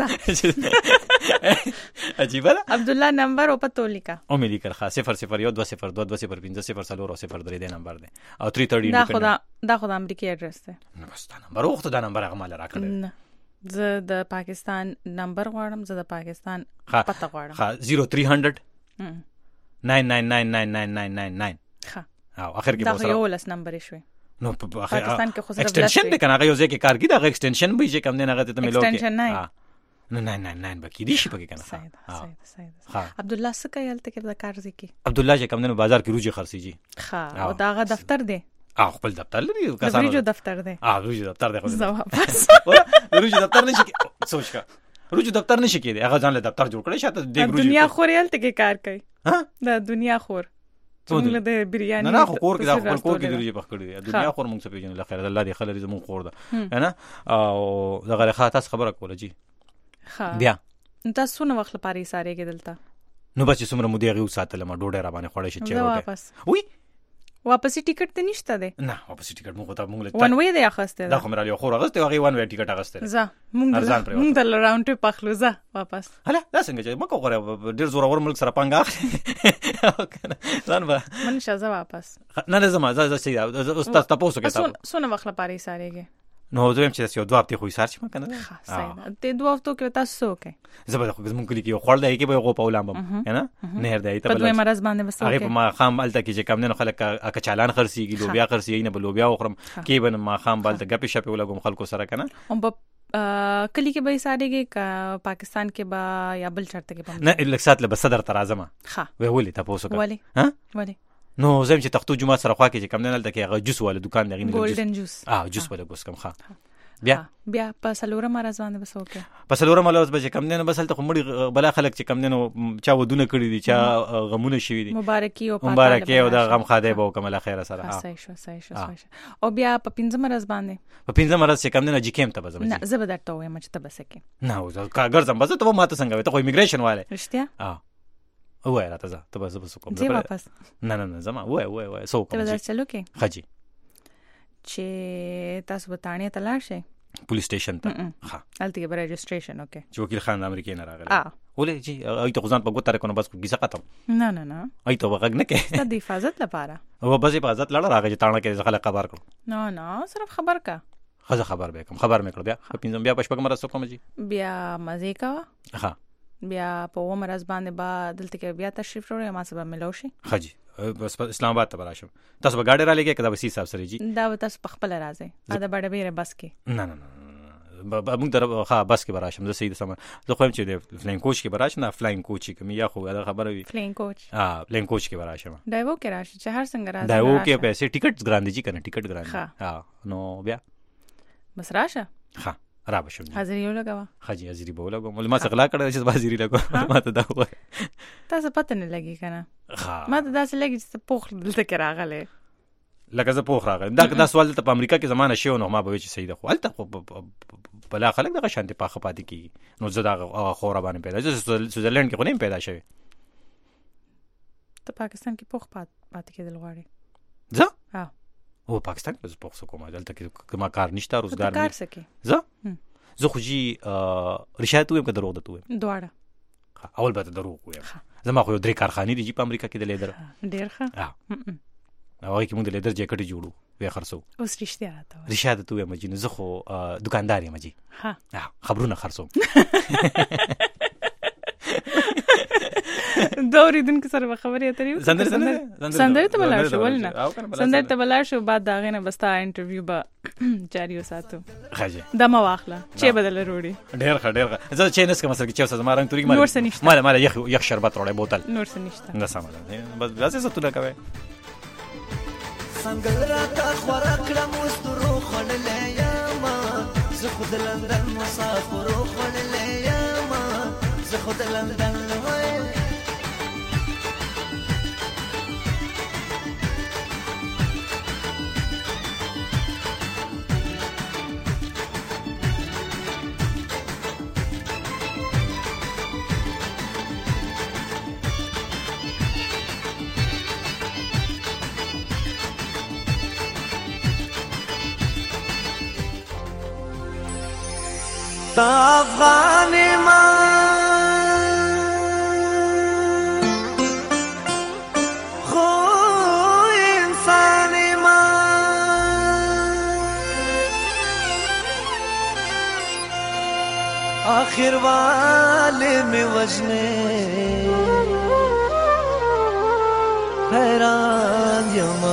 عجیب ده عبد الله نمبر او پته لیکا او مې لیکل خاص صفر صفر یو دو صفر دو دو صفر پنځه صفر صفر صفر درې دی نمبر دی او تین سو تیس دا خدا دا خدا امریکای ایڈریس دی نو بس دا نمبر وخت دا نمبر هغه مال راکړل زه د پاکستان نمبر غواړم زه د پاکستان پته غواړم ها صفر تین صفر صفر ناین ناین ناین ناین ناین ناین ناین ناین ها او اخر کې دا یو لس نمبر شوی نو په پاکستان کې خو صرف ایکستنشن د کنه یو ځکه کار کې دا ایکستنشن به چې کم نه غته ته ملو کې ایکستنشن نه نو ناین ناین ناین بکی دي شي پکې کنه صحیح صحیح صحیح عبد الله څه کوي الته کې د کار ځکه عبد الله چې کم نه بازار کې روجي خرڅيږي ها او داغه دفتر دی اه خپل دفتر لري کسانو روجي دفتر دی اه روجي دفتر دی خو زه واپس روجي دفتر نشي سوچ کا روج دفتر نشي کېدی هغه ځان له دفتر جوړ کړی شاته د دنیا خور یالته کې کار کوي ها د دنیا خور څنګه د بریاني نه نه خو کور کې د خپل کور کې د روجي پخ کړی دی دنیا خور مونږ څه پیژنې لخر الله دې خلری زمون خور ده نه او دغه خاطر خبره کوله جی بیا تاسو نو وخت لپاره ساره کې دلته نو بچ څومره مودې غو ساتل ما ډوډۍ را باندې خوړې شي چې واپس وی واپس ټیکټ ته نشته ده نه واپس ټیکټ موږ ته موږ له ون وی دی اخسته دا کوم را یو خور اغسته هغه ون وی ټیکټ اغسته زه موږ موږ د راوند ټپ اخلو زه واپس هله دا څنګه چې مکو غره ډیر زور اور ملک سره پنګ اخلي ځان به من شزه واپس نه نه زما زه زه استاد تاسو کې تاسو سونه وخت لپاره سارهږي نو زم چې یو دوه هفته خو سار چې ما کنه ها صحیح ته دوه هفته کې تاسو کې زبر خو زمون کلی کې خړل دی کې به غو پاولم نه نهر دی ته په دوی مرز باندې وسو هغه ما خام الته کې چې کم نه خلک اکه چالان خرسيږي لوبیا خرسيږي نه بلوبیا وخرم کې بن ما خام بالته غپې شپې ولګم خلکو سره کنه هم په کلی کې به سارهږي کا پاکستان کې با یا بل چرته کې نه لکسات له صدر تر اعظم ها وی ولې تاسو کا ولی ها ولی نو زم چې تختو جمعه سره خوا کې چې کم نه لته کې هغه جوس والا دکان دی ګولډن جوس اه جوس والا ګوس کم ښه بیا بیا په سلوره مرز باندې بس وکړه په سلوره مرز به کم نه بس ته مړي بلا خلک چې کم نه چا ودونه کړی دي چا غمونه شوی دي مبارکي او مبارکي او د غم خاده به کومه خیر سره ها صحیح شو صحیح شو او بیا په پنځم مرز باندې په پنځم مرز چې کم نه جی کېم ته بزم نه زه به درته وایم چې ته بس کې نه او کاغذ هم بس ته ماته څنګه ته خو ایمیګریشن والے رښتیا اه وای راته ته بس بس کوم زه واپس نه نه نه زما وای وای وای سو کوم ته چلو کې خجی چې تاسو بتانه تلاش شي پولیس سټیشن ته ها الته به رجسټریشن اوکے چې وکیل خان امریکای نه راغلی ولې جی ای ته ځان په ګوتاره کنه بس کیسه ختم نه نه نه ای ته وغږ نه کې د حفاظت لپاره او بس حفاظت لړ راغی چې تاڼه کې خلک خبر کړو نه نه صرف خبر کا خزه خبر به کوم خبر مې کړ بیا پینځم بیا پښپګ مرسته کوم جی بیا مزه کا ها بیا په و مرز باندې با دلته کې بیا تشریف وروړې ما سبا ملوشي خجی بس اسلام آباد ته راشم تاسو به گاډي را لګي کدا وسی صاحب سره جی دا تاسو په خپل راځي دا بڑے بیره بس کې نه نه نه موږ در ها بس کې براشم زه سید سم زه خو هم چې د فلاین کوچ کې براشم نه فلاین کوچ کې مې یا خو دا خبره وي فلاین کوچ ها فلاین کوچ کې براشم دایو کې راشي چې هر څنګه راځي دایو کې پیسې ټیکټ ګراندې جی کنه ټیکټ ګراندې ها نو بیا بس راشه ها را بشم حاضر یو لګوا حاجی حاضری به لګو مل ما څنګه لا کړه چې بازاری لګو ما ته دا وای تاسو پته نه لګی کنه ما ته دا څه لګی چې پوخ دلته کې راغله لکه زه پوخ راغلم دا دا سوال ته په امریکا کې زمانه شو نو ما به چې صحیح ده خو الته خو بلا خلک دغه شانتي پاخه پاتې کی نو زه دا خور باندې پیدا چې سویزرلند کې خو نه پیدا شوی ته پاکستان کې پوخ پاتې کېدل غواړي زه ها او پاکستان کې پوخ سو کومه دلته کې ما کار نشته روزګار کار سکے زه زه خو جی رشایت ویم که دروغ ده تو ویم دواړه اول به دروغ ویم زما خو درې کارخانې دي جی په امریکا کې د لیدر ډیر ښه او هغه کې موږ د لیدر جیکټ جوړو وی خرڅو اوس رښتیا راته رشایت تو ویم جی زه خو دکاندار یم جی ها خبرونه خرڅو دوري دن کې سره خبرې اترې سندر سندر سندر ته بلار شو ولنه سندر ته بلار شو بعد دا غنه بستا انټرویو با جاری وساتو خاجه د ما واخله چې بدل وروړي ډیر ښه ډیر ښه زه چې نس کوم سره کې چې زما رنگ توري مال نور څه نشته مال مال یخ یخ شربت وړي بوتل نور څه نشته نه سمه بس بس څه تو لکوي څنګه راته خورا کړم مسترو خړلې یما زه خود لندن مسافر خړلې یما زه خود لندن افغان ما خو انسان ما آخر والے میں وجنے حیران یما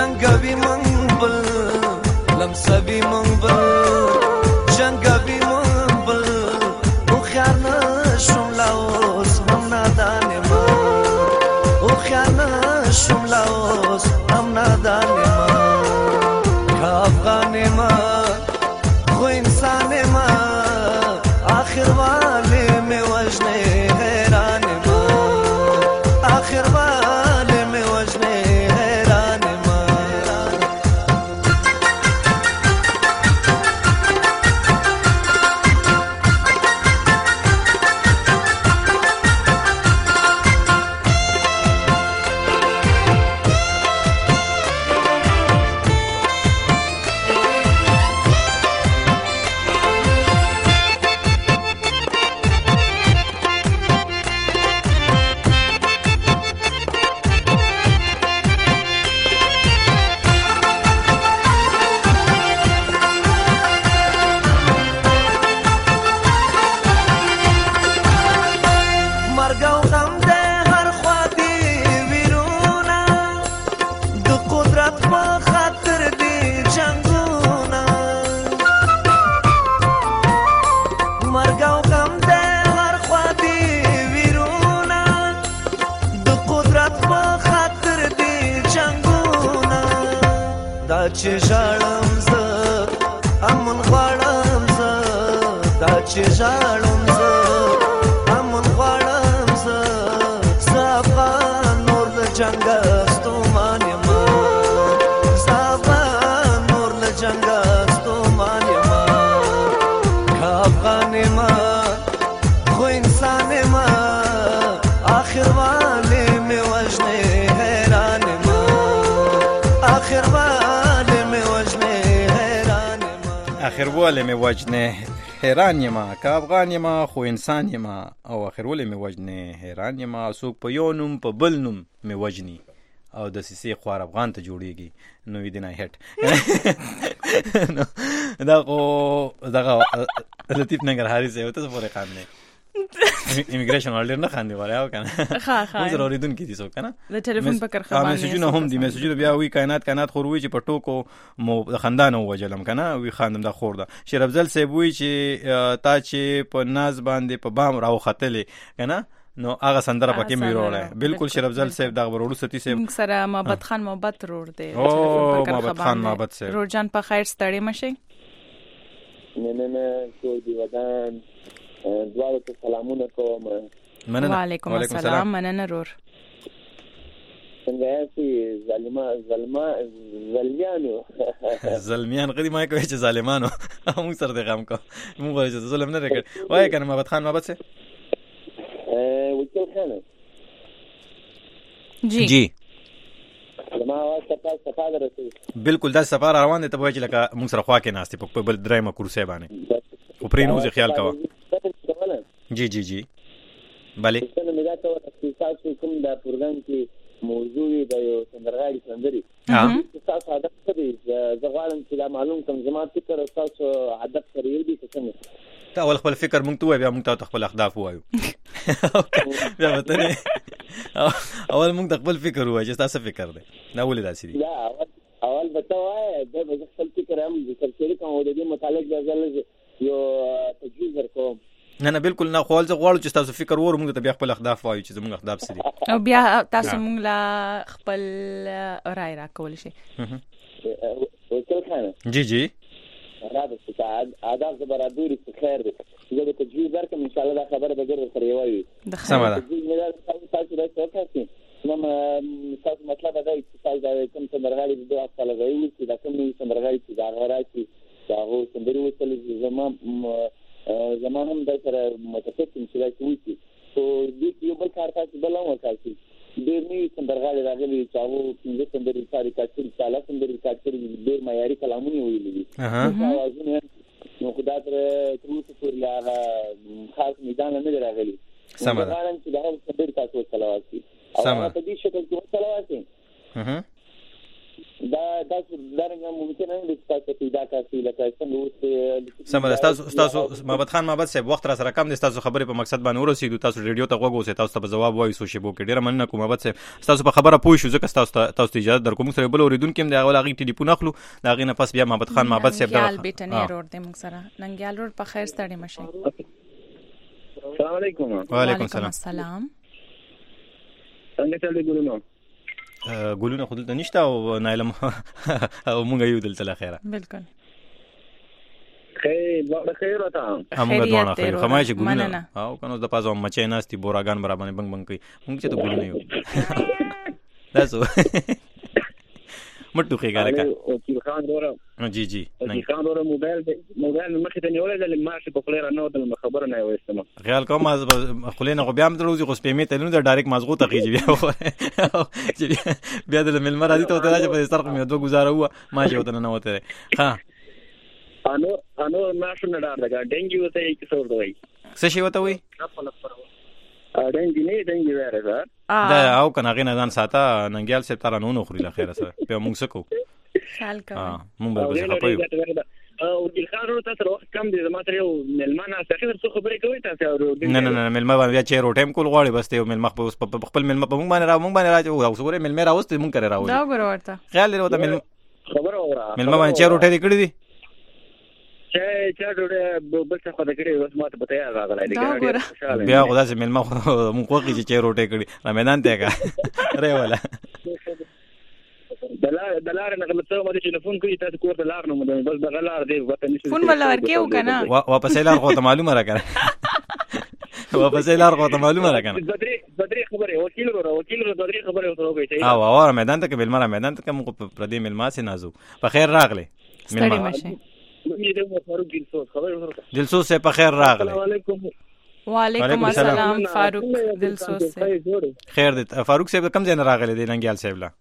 جنگوي منبل لمسوي منبل جنگوي منبل او خیال نشم لاوس هم نادان ما او خیال نشم لاوس هم نادان ما افغان ما خو انسان ما آخر والے میں وجنے حیران ما آخر والے میں وجنے حیران ما چې ژړم زه امن غواړم زه دا چې ژړم زه امن غواړم زه زه افغان نور له جنګه ستومان یمه زه افغان نور له جنګه ستومان یمه که افغان یمه خو انسان یمه آخر والې مې وژنې حیران یمه آخر والې اخر ولې مې وجنه حیران یم که افغان یم خو انسان یم او اخر ولې مې وجنه حیران یم څوک په یو نوم په بل نوم مې وجني او د سیسې خوار افغان ته جوړیږي نو وی دی نه هټ دا خو دغه لطیف ننګرهاري زه ته پورې خان نه ایمیګریشن ولر نه خاندي وره او کنه ها ها موږ ضروري کی دي سو کنه د ټلیفون په کار خبرونه میسجونه هم دي میسجونه بیا وی کائنات کائنات خوروي چې په ټوکو مو خندانه وجلم کنه وی خاندم د خور ده شیر افضل صاحب وی چې تا چې په ناز باندې په بام راو خطلې کنه نو هغه سندره پکې مې وروړه بالکل شیر افضل صاحب دا ورولو ستی صاحب سره محبت خان محبت رور دی او محبت خان محبت صاحب رورجان په خیر ستړي مشي نه نه نه ټول دی ودان دوالو ته سلامونه کوم مننه وعلیکم السلام مننه رور څنګه یې ظالما ظلما ظلمیانو ظلمیان غدي ما کوي چې ظالمانو موږ سره د غم کو موږ ورته ظلم نه وکړ وای کنه محمد خان محمد سه وکیل خان جی جی ما واسطه صفه درته بالکل دا سفر روان دي ته وای چې لکه موږ سره خوا کې ناستې په بل درېمه کرسي باندې خو پرې نو خیال کاوه جی جی جی بله څنګه مې دا ته تاسو کوم دا پروګرام کې موضوع د یو سندرغاړي سندري تاسو هدف څه دی زه غواړم چې دا معلوم کړم زما فکر تاسو هدف سره یو دي څنګه تا اول خپل فکر مونږ ته بیا مونږ ته خپل اهداف وایو بیا وته اول مونږ ته خپل فکر وایو چې تاسو فکر دی دا ولې داسې دي لا اول بتاوه د خپل فکر هم ذکر کړی کوم د دې متعلق ځل یو تجویز ورکوم نه نه بالکل نه خو ځل غواړو چې تاسو فکر وره مونږ ته بیا خپل اهداف وایو چې زموږ اهداف څه دي او بیا تاسو مونږ لا خپل رائے راکول شي وکیل خان جی جی راځه چې آداب زبردوري خیر دي زه به تجویز درکم ان شاء الله دا خبره به ګرځي سره یوي سمه ده تاسو راځئ تاسو نو تاسو مطلب دا چې تاسو دا کوم سندرغاړي د دوه کال غوي چې دا کوم سندرغاړي چې دا غواړي دا هو سندري وصل زما زما هم د سره متفقین چې دا کوي او دې یو بل کار تاسو بل هم وکړئ ډېر نوي سندرغاړي راغلي چې هغه څنګه سندري ساري کاټل سالا سندري کاټل ډېر معیاري کلامونه ویلي دي اوازونه نو خدای تر تروس پر لا خاص میدان نه راغلي سمه ده چې دا سندري تاسو سلامات او په دې شکل کې سلامات دا دا درنګ ممکن نه دي تاسو ته دا کار کوي لکه څنګه سم تاسو تاسو محمد خان محمد صاحب وخت را سره کم دي تاسو خبرې په مقصد باندې ورسېدو تاسو ریډیو ته غوږ اوسئ تاسو ته جواب وایي سو شی بو کې ډیر مننه کوم محمد صاحب تاسو په خبره پوه شو ځکه تاسو تاسو اجازه در کوم سره بل اوریدونکو هم دا اول هغه ټلیفون اخلو دا غي نه پس بیا محمد خان محمد صاحب دا ننګیال بیٹنی روډ دې موږ سره ننګیال روډ په خیر ستړي مشه. السلام علیکم. وعلیکم السلام. څنګه چل دی ګورنو؟ ګولونه خود ته نشته او نایلم او مونږ یو دلته لا خیره. بالکل. خیر وړه خیر وتا. همغه دوه خیر خمای چې ګولونه او کنه د پازو مچې ناستي بوراګان برابر بنګ بنګ کوي مونږ چې ته ګولونه یو. تاسو مټو کې ګارکا وکیل خان دوره جی جی وکیل خان دوره موبایل موبایل مخې ته نیولې د مارش په خلیر نه د خبره نه وېستم خیال کوم از خلینه خو بیا هم دروځي خو سپېمې ته نو د ډایرکټ مزغو ته کیږي بیا بیا د مل مرادي ته ته راځي په سرق مې دوه گزاره هوا ما چې وته نه وته ها انو انو ناشونه ډار دا ډنګي وته کی څور دوی څه شي وته وي ډنګي نه ډنګي وره دا او کنه غینه ځان ساته ننګیال سپ تر نه نو خوري لا خیره سره په موږ سکو خیال کوم ها موږ به څه خپایو او د خارو تاسو وخت کم دي زما تر یو ملمانه څخه څه خبرې کوي تاسو نه نه نه ملما باندې چې روټیم کول غواړي بس ته ملما په خپل ملما په موږ باندې را موږ باندې راځو او څوره ملما راوست موږ کرے راوځو دا ګور ورته خیال لري وته ملما خبر اورا ملما باندې چې روټه دې کړې دي چې چې ډوډۍ بل څه خو د کړې اوس ماته پته یې راغلی دی بیا خدا سي ملما موږ کوی چې روټه کړې را میدان ته کا ری ولا دلار دلار نه غلط څه مده ټلیفون کوي تاسو کور ته لار نه مده بس د غلار دی وته نشي فون ولا ورکیو کنه واپس لار خو ته معلومه را کنه واپس لار خو ته معلومه را کنه بدري بدري خبره وکیل ورو وکیل ورو بدري خبره وته کوي چې او اور میدان ته کې ملما میدان ته موږ په پردي ملما سي نازو په خیر راغله ملما دلسوز سے په خیر راغله وعلیکم السلام فاروق دلسوز سے خیر دې فاروق صاحب کم ځای نه راغله دی ننګیال صاحب لا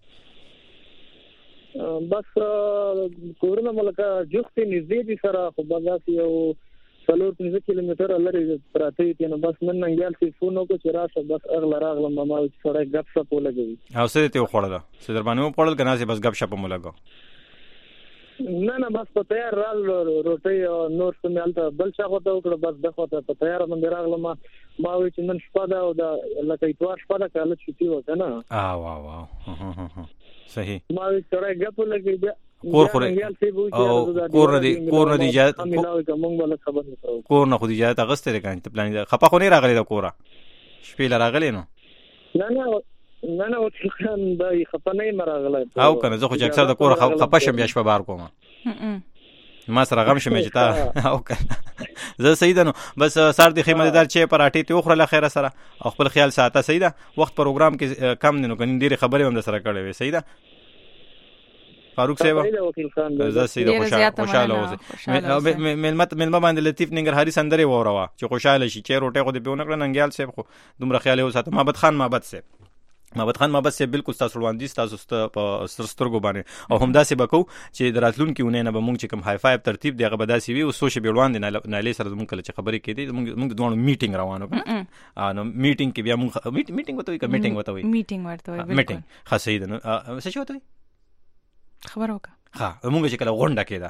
بس کورونه ملکه جوختي نږدې دي سره خو بازار یو څلور پنځه کیلومتره لري پراته دي نو بس نن ننګیال سی فون وکړ چې راشه بس اغله راغله ماما سره غپ شپ ولګوي او څه ته وخوړل څه در باندې وخوړل کنه سي بس غپ شپ مولګو نه نه بس په تیار رال روټي او نور څه مالته بل څه غوته وکړه بس دغه ته په تیار باندې راغله ما ما وی چې نن شپه دا او دا لکه اتوار شپه دا کله چټي وکنه اه واه واه صحیح ما وی سره غپ لګي بیا کور خوري او کور ندي کور ندي اجازه کور نه خو دي اجازه اغسته ده کانت پلان خپه خو نه راغلی دا کورا شپې راغلی نو نه نه نه نه وڅ خان دای خپه نه مراغله او کنه زه خو چې اکثر د کور خپه شم بیا شپه بار کوم ما سره غم شمه چې تا او کنه زه صحیح ده نو بس سار دی خیمه‌دار چې پراټي ته خو له خیره سره خپل خیال ساته صحیح ده وخت پروګرام کې کم نه نو کنه ډیره خبرې هم سره کړې وي صحیح ده فاروق صاحب زه سید خوشاله خوشاله اوسه ملمت ملما باندې لطیف ننګرهاري سندره ووروا چې خوشاله شي چې روټه خو دې په نکړه ننګیال صاحب خو دومره خیال اوسه محمد خان محمد صاحب محمد خان محمد صاحب بالکل تاسو وړاندې تاسو په سترګو باندې او هم داسې بکو چې دراتلون کې ونه نه به مونږ چې کوم های فایو ترتیب دی هغه به داسې وي او سوشل بیلوان نه نه سره مونږ کله چې خبرې کېدې مونږ مونږ دوه میټینګ روانو کړو نو میټینګ کې بیا مونږ میټینګ وته وي که میټینګ وته وي میټینګ ورته وي میټینګ خاصه ده نو څه شو ته خبر وکړه ها مونږ چې کله غونډه کېده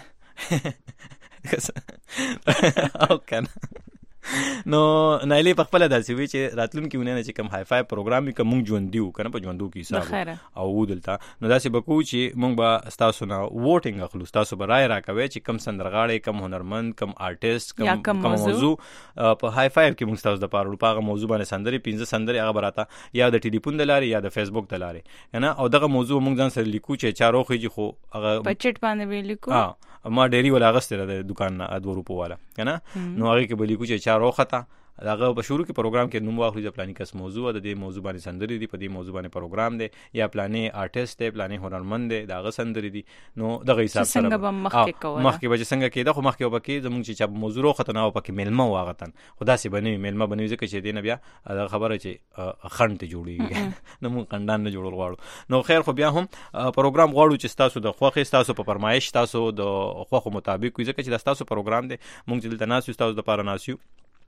او کنه نو نایلی په خپل داسې وی چې راتلون کې ونه نه چې کوم های فای پروګرام کې مونږ ژوند دیو کنه په ژوندو کې حساب او ودلته نو داسې بکو چې مونږ به تاسو نه ووټینګ اخلو تاسو به رائے راکوي چې کم سندرغاړي کم هنرمند کم آرټیست کم موضوع په های فای کې مونږ تاسو د پاره په هغه موضوع باندې سندري پنځه سندري هغه براته یا د ټلیفون د لارې یا د فیسبوک د لارې نه او دغه موضوع مونږ ځان سره لیکو چې چارو خو خو هغه بچټ باندې وی لیکو ما ډيري ولا غسته د دکان نه ادو روپو والا کنه نو هغه کې بلی کو چې چارو خطا هغه په شروع کې پروګرام کې نوم واخلي چې پلاني کس موضوع د دې موضوع باندې سندري دي په دې موضوع باندې پروګرام دی یا پلاني آرټیست دی پلاني هنرمند دی دا غ سندري دي نو دغه حساب سره مخکې کوله مخکې به څنګه کېده خو مخکې وبکې زمونږ چې موضوع خطا نه وبکې ملما واغتن خدا سي بنوي ملما بنوي ځکه چې دینه بیا دا خبره چې خند ته جوړي نو مونږ قندان نه جوړول غواړو نو خیر خو بیا هم پروګرام غواړو چې تاسو د خوخه تاسو په فرمایش تاسو د خوخه مطابق ځکه چې تاسو پروګرام دی مونږ دلته ناسو تاسو د پاره ناسو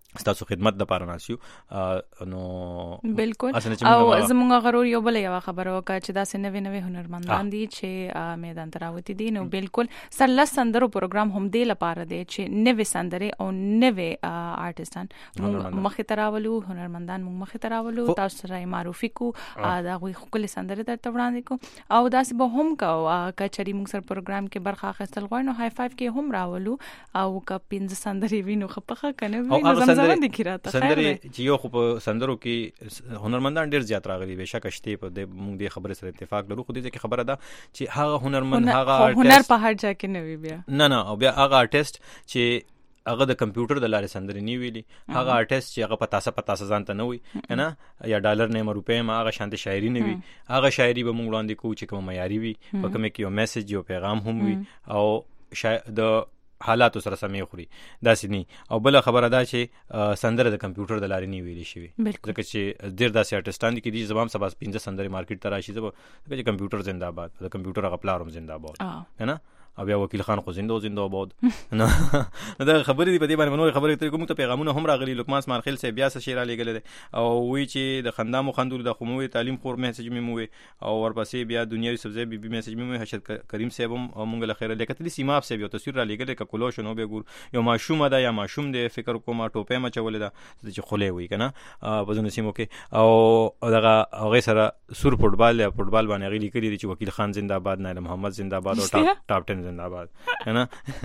ستاسو خدمت د پاره ناسیو نو بالکل او زموږ غرور یو بل یو خبره وکړه چې دا سه نوې نوې هنرمندان دي چې میدان تراوتی دي نو بالکل سر لس سندرو پروګرام هم دی لپاره دی چې نوې سندري او نوې آرټستان مخ تراولو هنرمندان مخ تراولو تاسو سره معرفي کو دا غوي خپل سندره درته وړاندې کو او داسې به هم کو کچري موږ سره پروګرام کې برخه اخیستل غواړو نو های فایو کې هم راولو او ک پنځه سندري وینو خپخه کنه وینو سندري چې یو خو په سندرو کې هنرمندان ډیر زیات راغلي به شک شته په د موږ د خبره سره اتفاق لرو خو دې کې خبره ده چې هغه هنرمند هغه هنر په هر ځای کې نه وي بیا نه نه او بیا هغه آرټیست چې هغه د کمپیوټر د لارې سندري نی ویلي هغه آرټیست چې هغه پتاسه پتاسه ځانته نه وي کنه یا ډالر نه روپې ما هغه شانت شاعري نه وي هغه شاعري به موږ وړاندې کوو چې کوم معیاري وي په کومه کې یو میسج یو پیغام هم وي او د حالاتو سره سمې خوري داسې نه او بل خبره ده چې سندره د کمپیوټر د لارې نه ویلي شي ځکه چې ډیر داسې آرټستان دي چې د زمام سبا پنځه سندري مارکیټ ته راشي چې کمپیوټر زنده باد د کمپیوټر غپلارم زنده باد کنه او بیا وکیل خان خو زنده زنده آباد نه دا خبرې دی په دې باندې نور خبرې تر کوم ته پیغامونه هم راغلي لقمان اسماعیل خیل سه بیا څه شعر لګل دي او وی چې د خندامو خندول د خموي تعلیم خور میسج مې موي او ورپسې بیا دنیوي سبزی بي بي میسج مې موي حشد کریم صاحب هم مونږ له خیره لیکتلی سیماب صاحب یو تصویر را لګل ک کولو شنو به ګور یو ماشوم ده یا ماشوم دی فکر کوم ټوپه ما چولې ده چې خولې وي کنه په ځنه سیمو کې او دغه هغه سره سور فوټبال یا فوټبال باندې غلي کړی دي چې وکیل خان زنده باد نه محمد زنده باد او ټاپ ټاپ ټن زنده باد کنه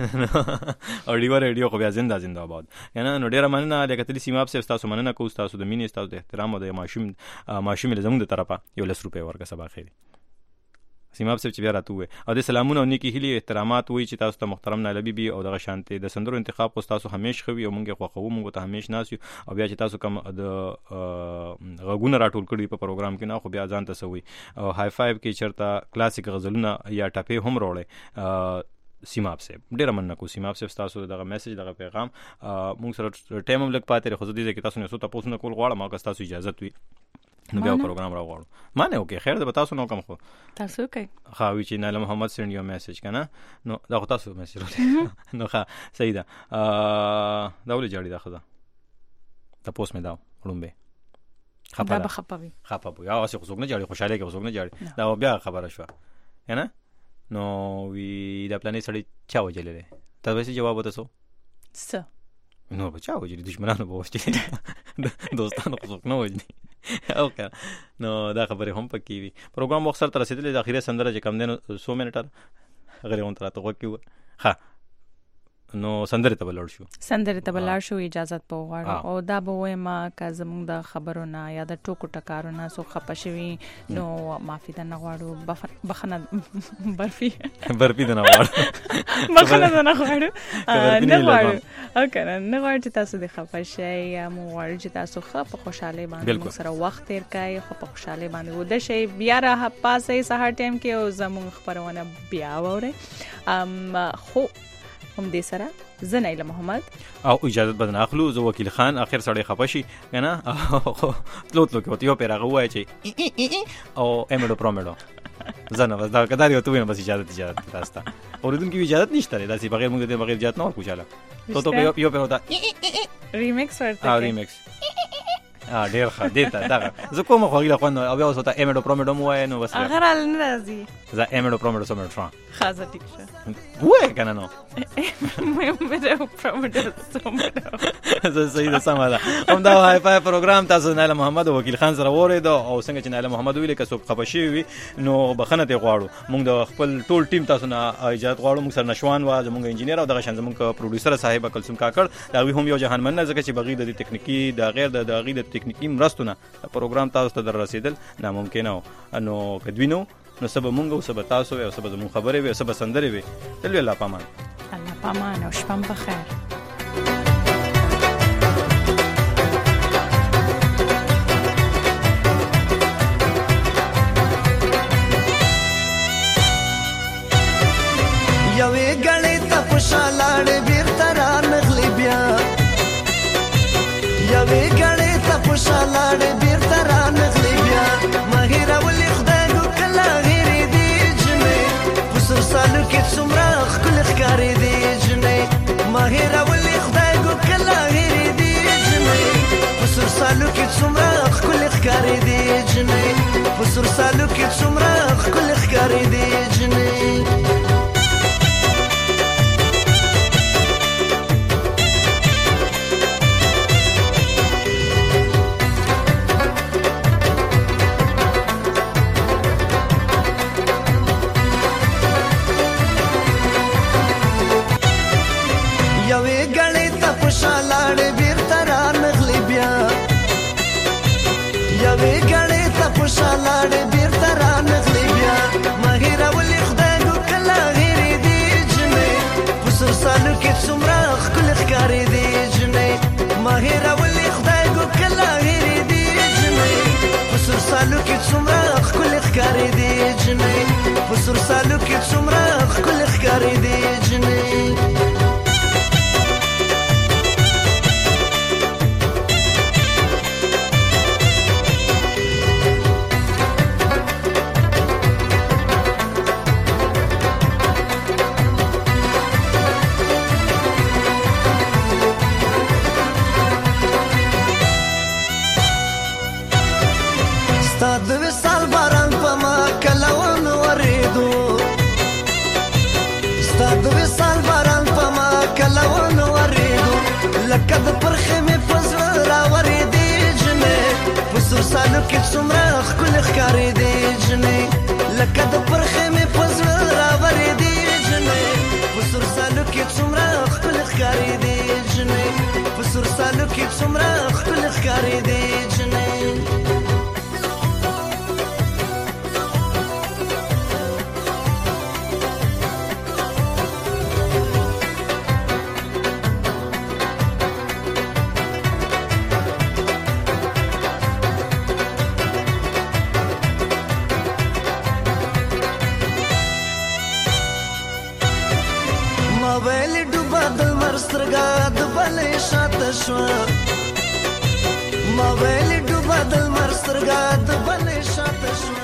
اړیو ریډیو خو بیا زنده زنده آباد کنه نو ډیره مننه لکه سیماب صاحب تاسو مننه کوم تاسو د مینې تاسو د احترام او د ماشوم ماشوم له زموږ د طرفه یو لس روپے ورکه سبا خیر سیماب صاحب چې بیا راتوي او د سلامونه او نیکی هلي احترامات وي چې تاسو ته محترم نایله بیبي او دغه شانته د سندرو انتخاب کو تاسو همیش خوي او مونږه خو خو مونږ ته همیش ناسو او بیا چې تاسو کوم د غوونه راټول کړی په پروګرام کې نه خو بیا ځان ته سوي او های فایو کې چرته کلاسیک غزلونه یا ټپه هم وروړي سیماب صاحب ډیر مننه کو سیماب صاحب تاسو دغه میسج دغه پیغام مونږ سره ټایم هم لګ پاتې خو دې کې تاسو نه سوته پوښتنه کول غواړم ما که تاسو اجازه وي نو بیا پروګرام راوړم مانه اوکې خیر ده تاسو نو کوم خو تاسو کوي خا وی چې نایله محمد سند یو میسج کنه نو دا تاسو میسج راوړل نو ښه صحیح ده دا ولې جاړي دا خدا دا پوس مې دا وړم خپه ده خپوي خپوي یا اوسه خو څنګه جاړي خوشاله کې څنګه جاړي دا بیا خبره شو کنه نو وی دا پلانې سړی چا وجلې ته وایي جواب وته څه نو بچا وجلې دشمنانو به وشتي دوستانو خو څوک نه وجني او نو دا خبره هم پکې وي پروګرام وخت سره رسیدلې د اخیری سندره چې کم دین سو منټه غیر اون تر ته وکیو ها نو سندره ته بلل شو سندره ته بلل شو اجازه په غواړم او دا به وایم که زموږ د خبرونه یا د ټوکو ټکارونه سو خپشوي نو معافي ده نه غواړو بخنه برفي برفي ده نه غواړو بخنه ده نه غواړو نه غواړو او کنه نه غواړو چې تاسو د خپشي یا مو غواړو چې تاسو خپ خوشاله باندې سره وخت تیر کای خو په خوشاله باندې و د شي بیا را پاسې سهار ټایم کې او زموږ خبرونه بیا وره ام خو هم دې سره زنایله محمد او اجازه بدن اخلو زو وکیل خان اخر سړی خپشي کنه تلو تلو کې یو پیراغه وای چې او امیډو پرومیډو زنه بس دا کدار یو ته بس اجازه اجازه تاسو ته اوریدونکو اجازه نشته دا سی بغیر موږ دې بغیر اجازه نه ورکوچاله تو تو یو پیرو دا ریمیکس ورته ها ریمیکس ا ډیر ښه دی ته دا زه کوم خو غیله خو نو بیا اوس ته امیډو پرومیډو مو وای نو بس اگر ال ناراضي زه امیډو پرومیډو سم تر خازه ټیک شه وای کنه نو مې امیډو پرومیډو سم زه صحیح ده سم ده هم دا های فای پروګرام تاسو نایله محمد وکیل خان سره وریدو او څنګه چې نایله محمد ویل که څوک خپشي وي نو بخنه ته غواړو موږ د خپل ټول ټیم تاسو نه اجازه غواړو موږ سره نشوان وا زموږ انجینیر او دغه شان زموږ پروډوسر صاحب کلثوم کاکړ دا وی هم یو جهان من ځکه چې بغیر د تکنیکی د غیر د غیر د تکنیکی مرستونه پروګرام تاسو ته در رسیدل ناممکن نو کدوینو نو سبا مونږ او سبا تاسو او سبا زمون خبرې وي سبا سندرې وي تل الله پامان الله پامان او شپه بخیر یوې غړې ته خوشاله بیرته را نغلی بیا یوې غړې ته خوشاله بیرته را نغلی بیا مهیره ولې خدای کو کله غیرې دی جنې خسر سالو کې څومره ښکلې ښکارې دی جنې مهیره ولې خدای کو کله غیرې دی جنې څومره ښکلې ښکارې دي جنې په سور سالو کې څومره ښکلې ښکارې دي جنې د وصال باران په ما کلون ورېدو ستا د وصال باران په ما کلون ورېدو لکه د پرخې مې په زړه راورېدې جنې په سور سالو کې څومره ښکلې ښکارېدې جنې لکه د پرخې مې په زړه راورېدې جنې په سور سالو کې څومره ښکلې ښکارېدې جنې په سور سالو کې څومره ښکلې ښکارېدې جنې موبایل ډوبه د لمر سترګه د بلې شاته شوه موبایل ډوبه د لمر سترګه د بلې شاته شوه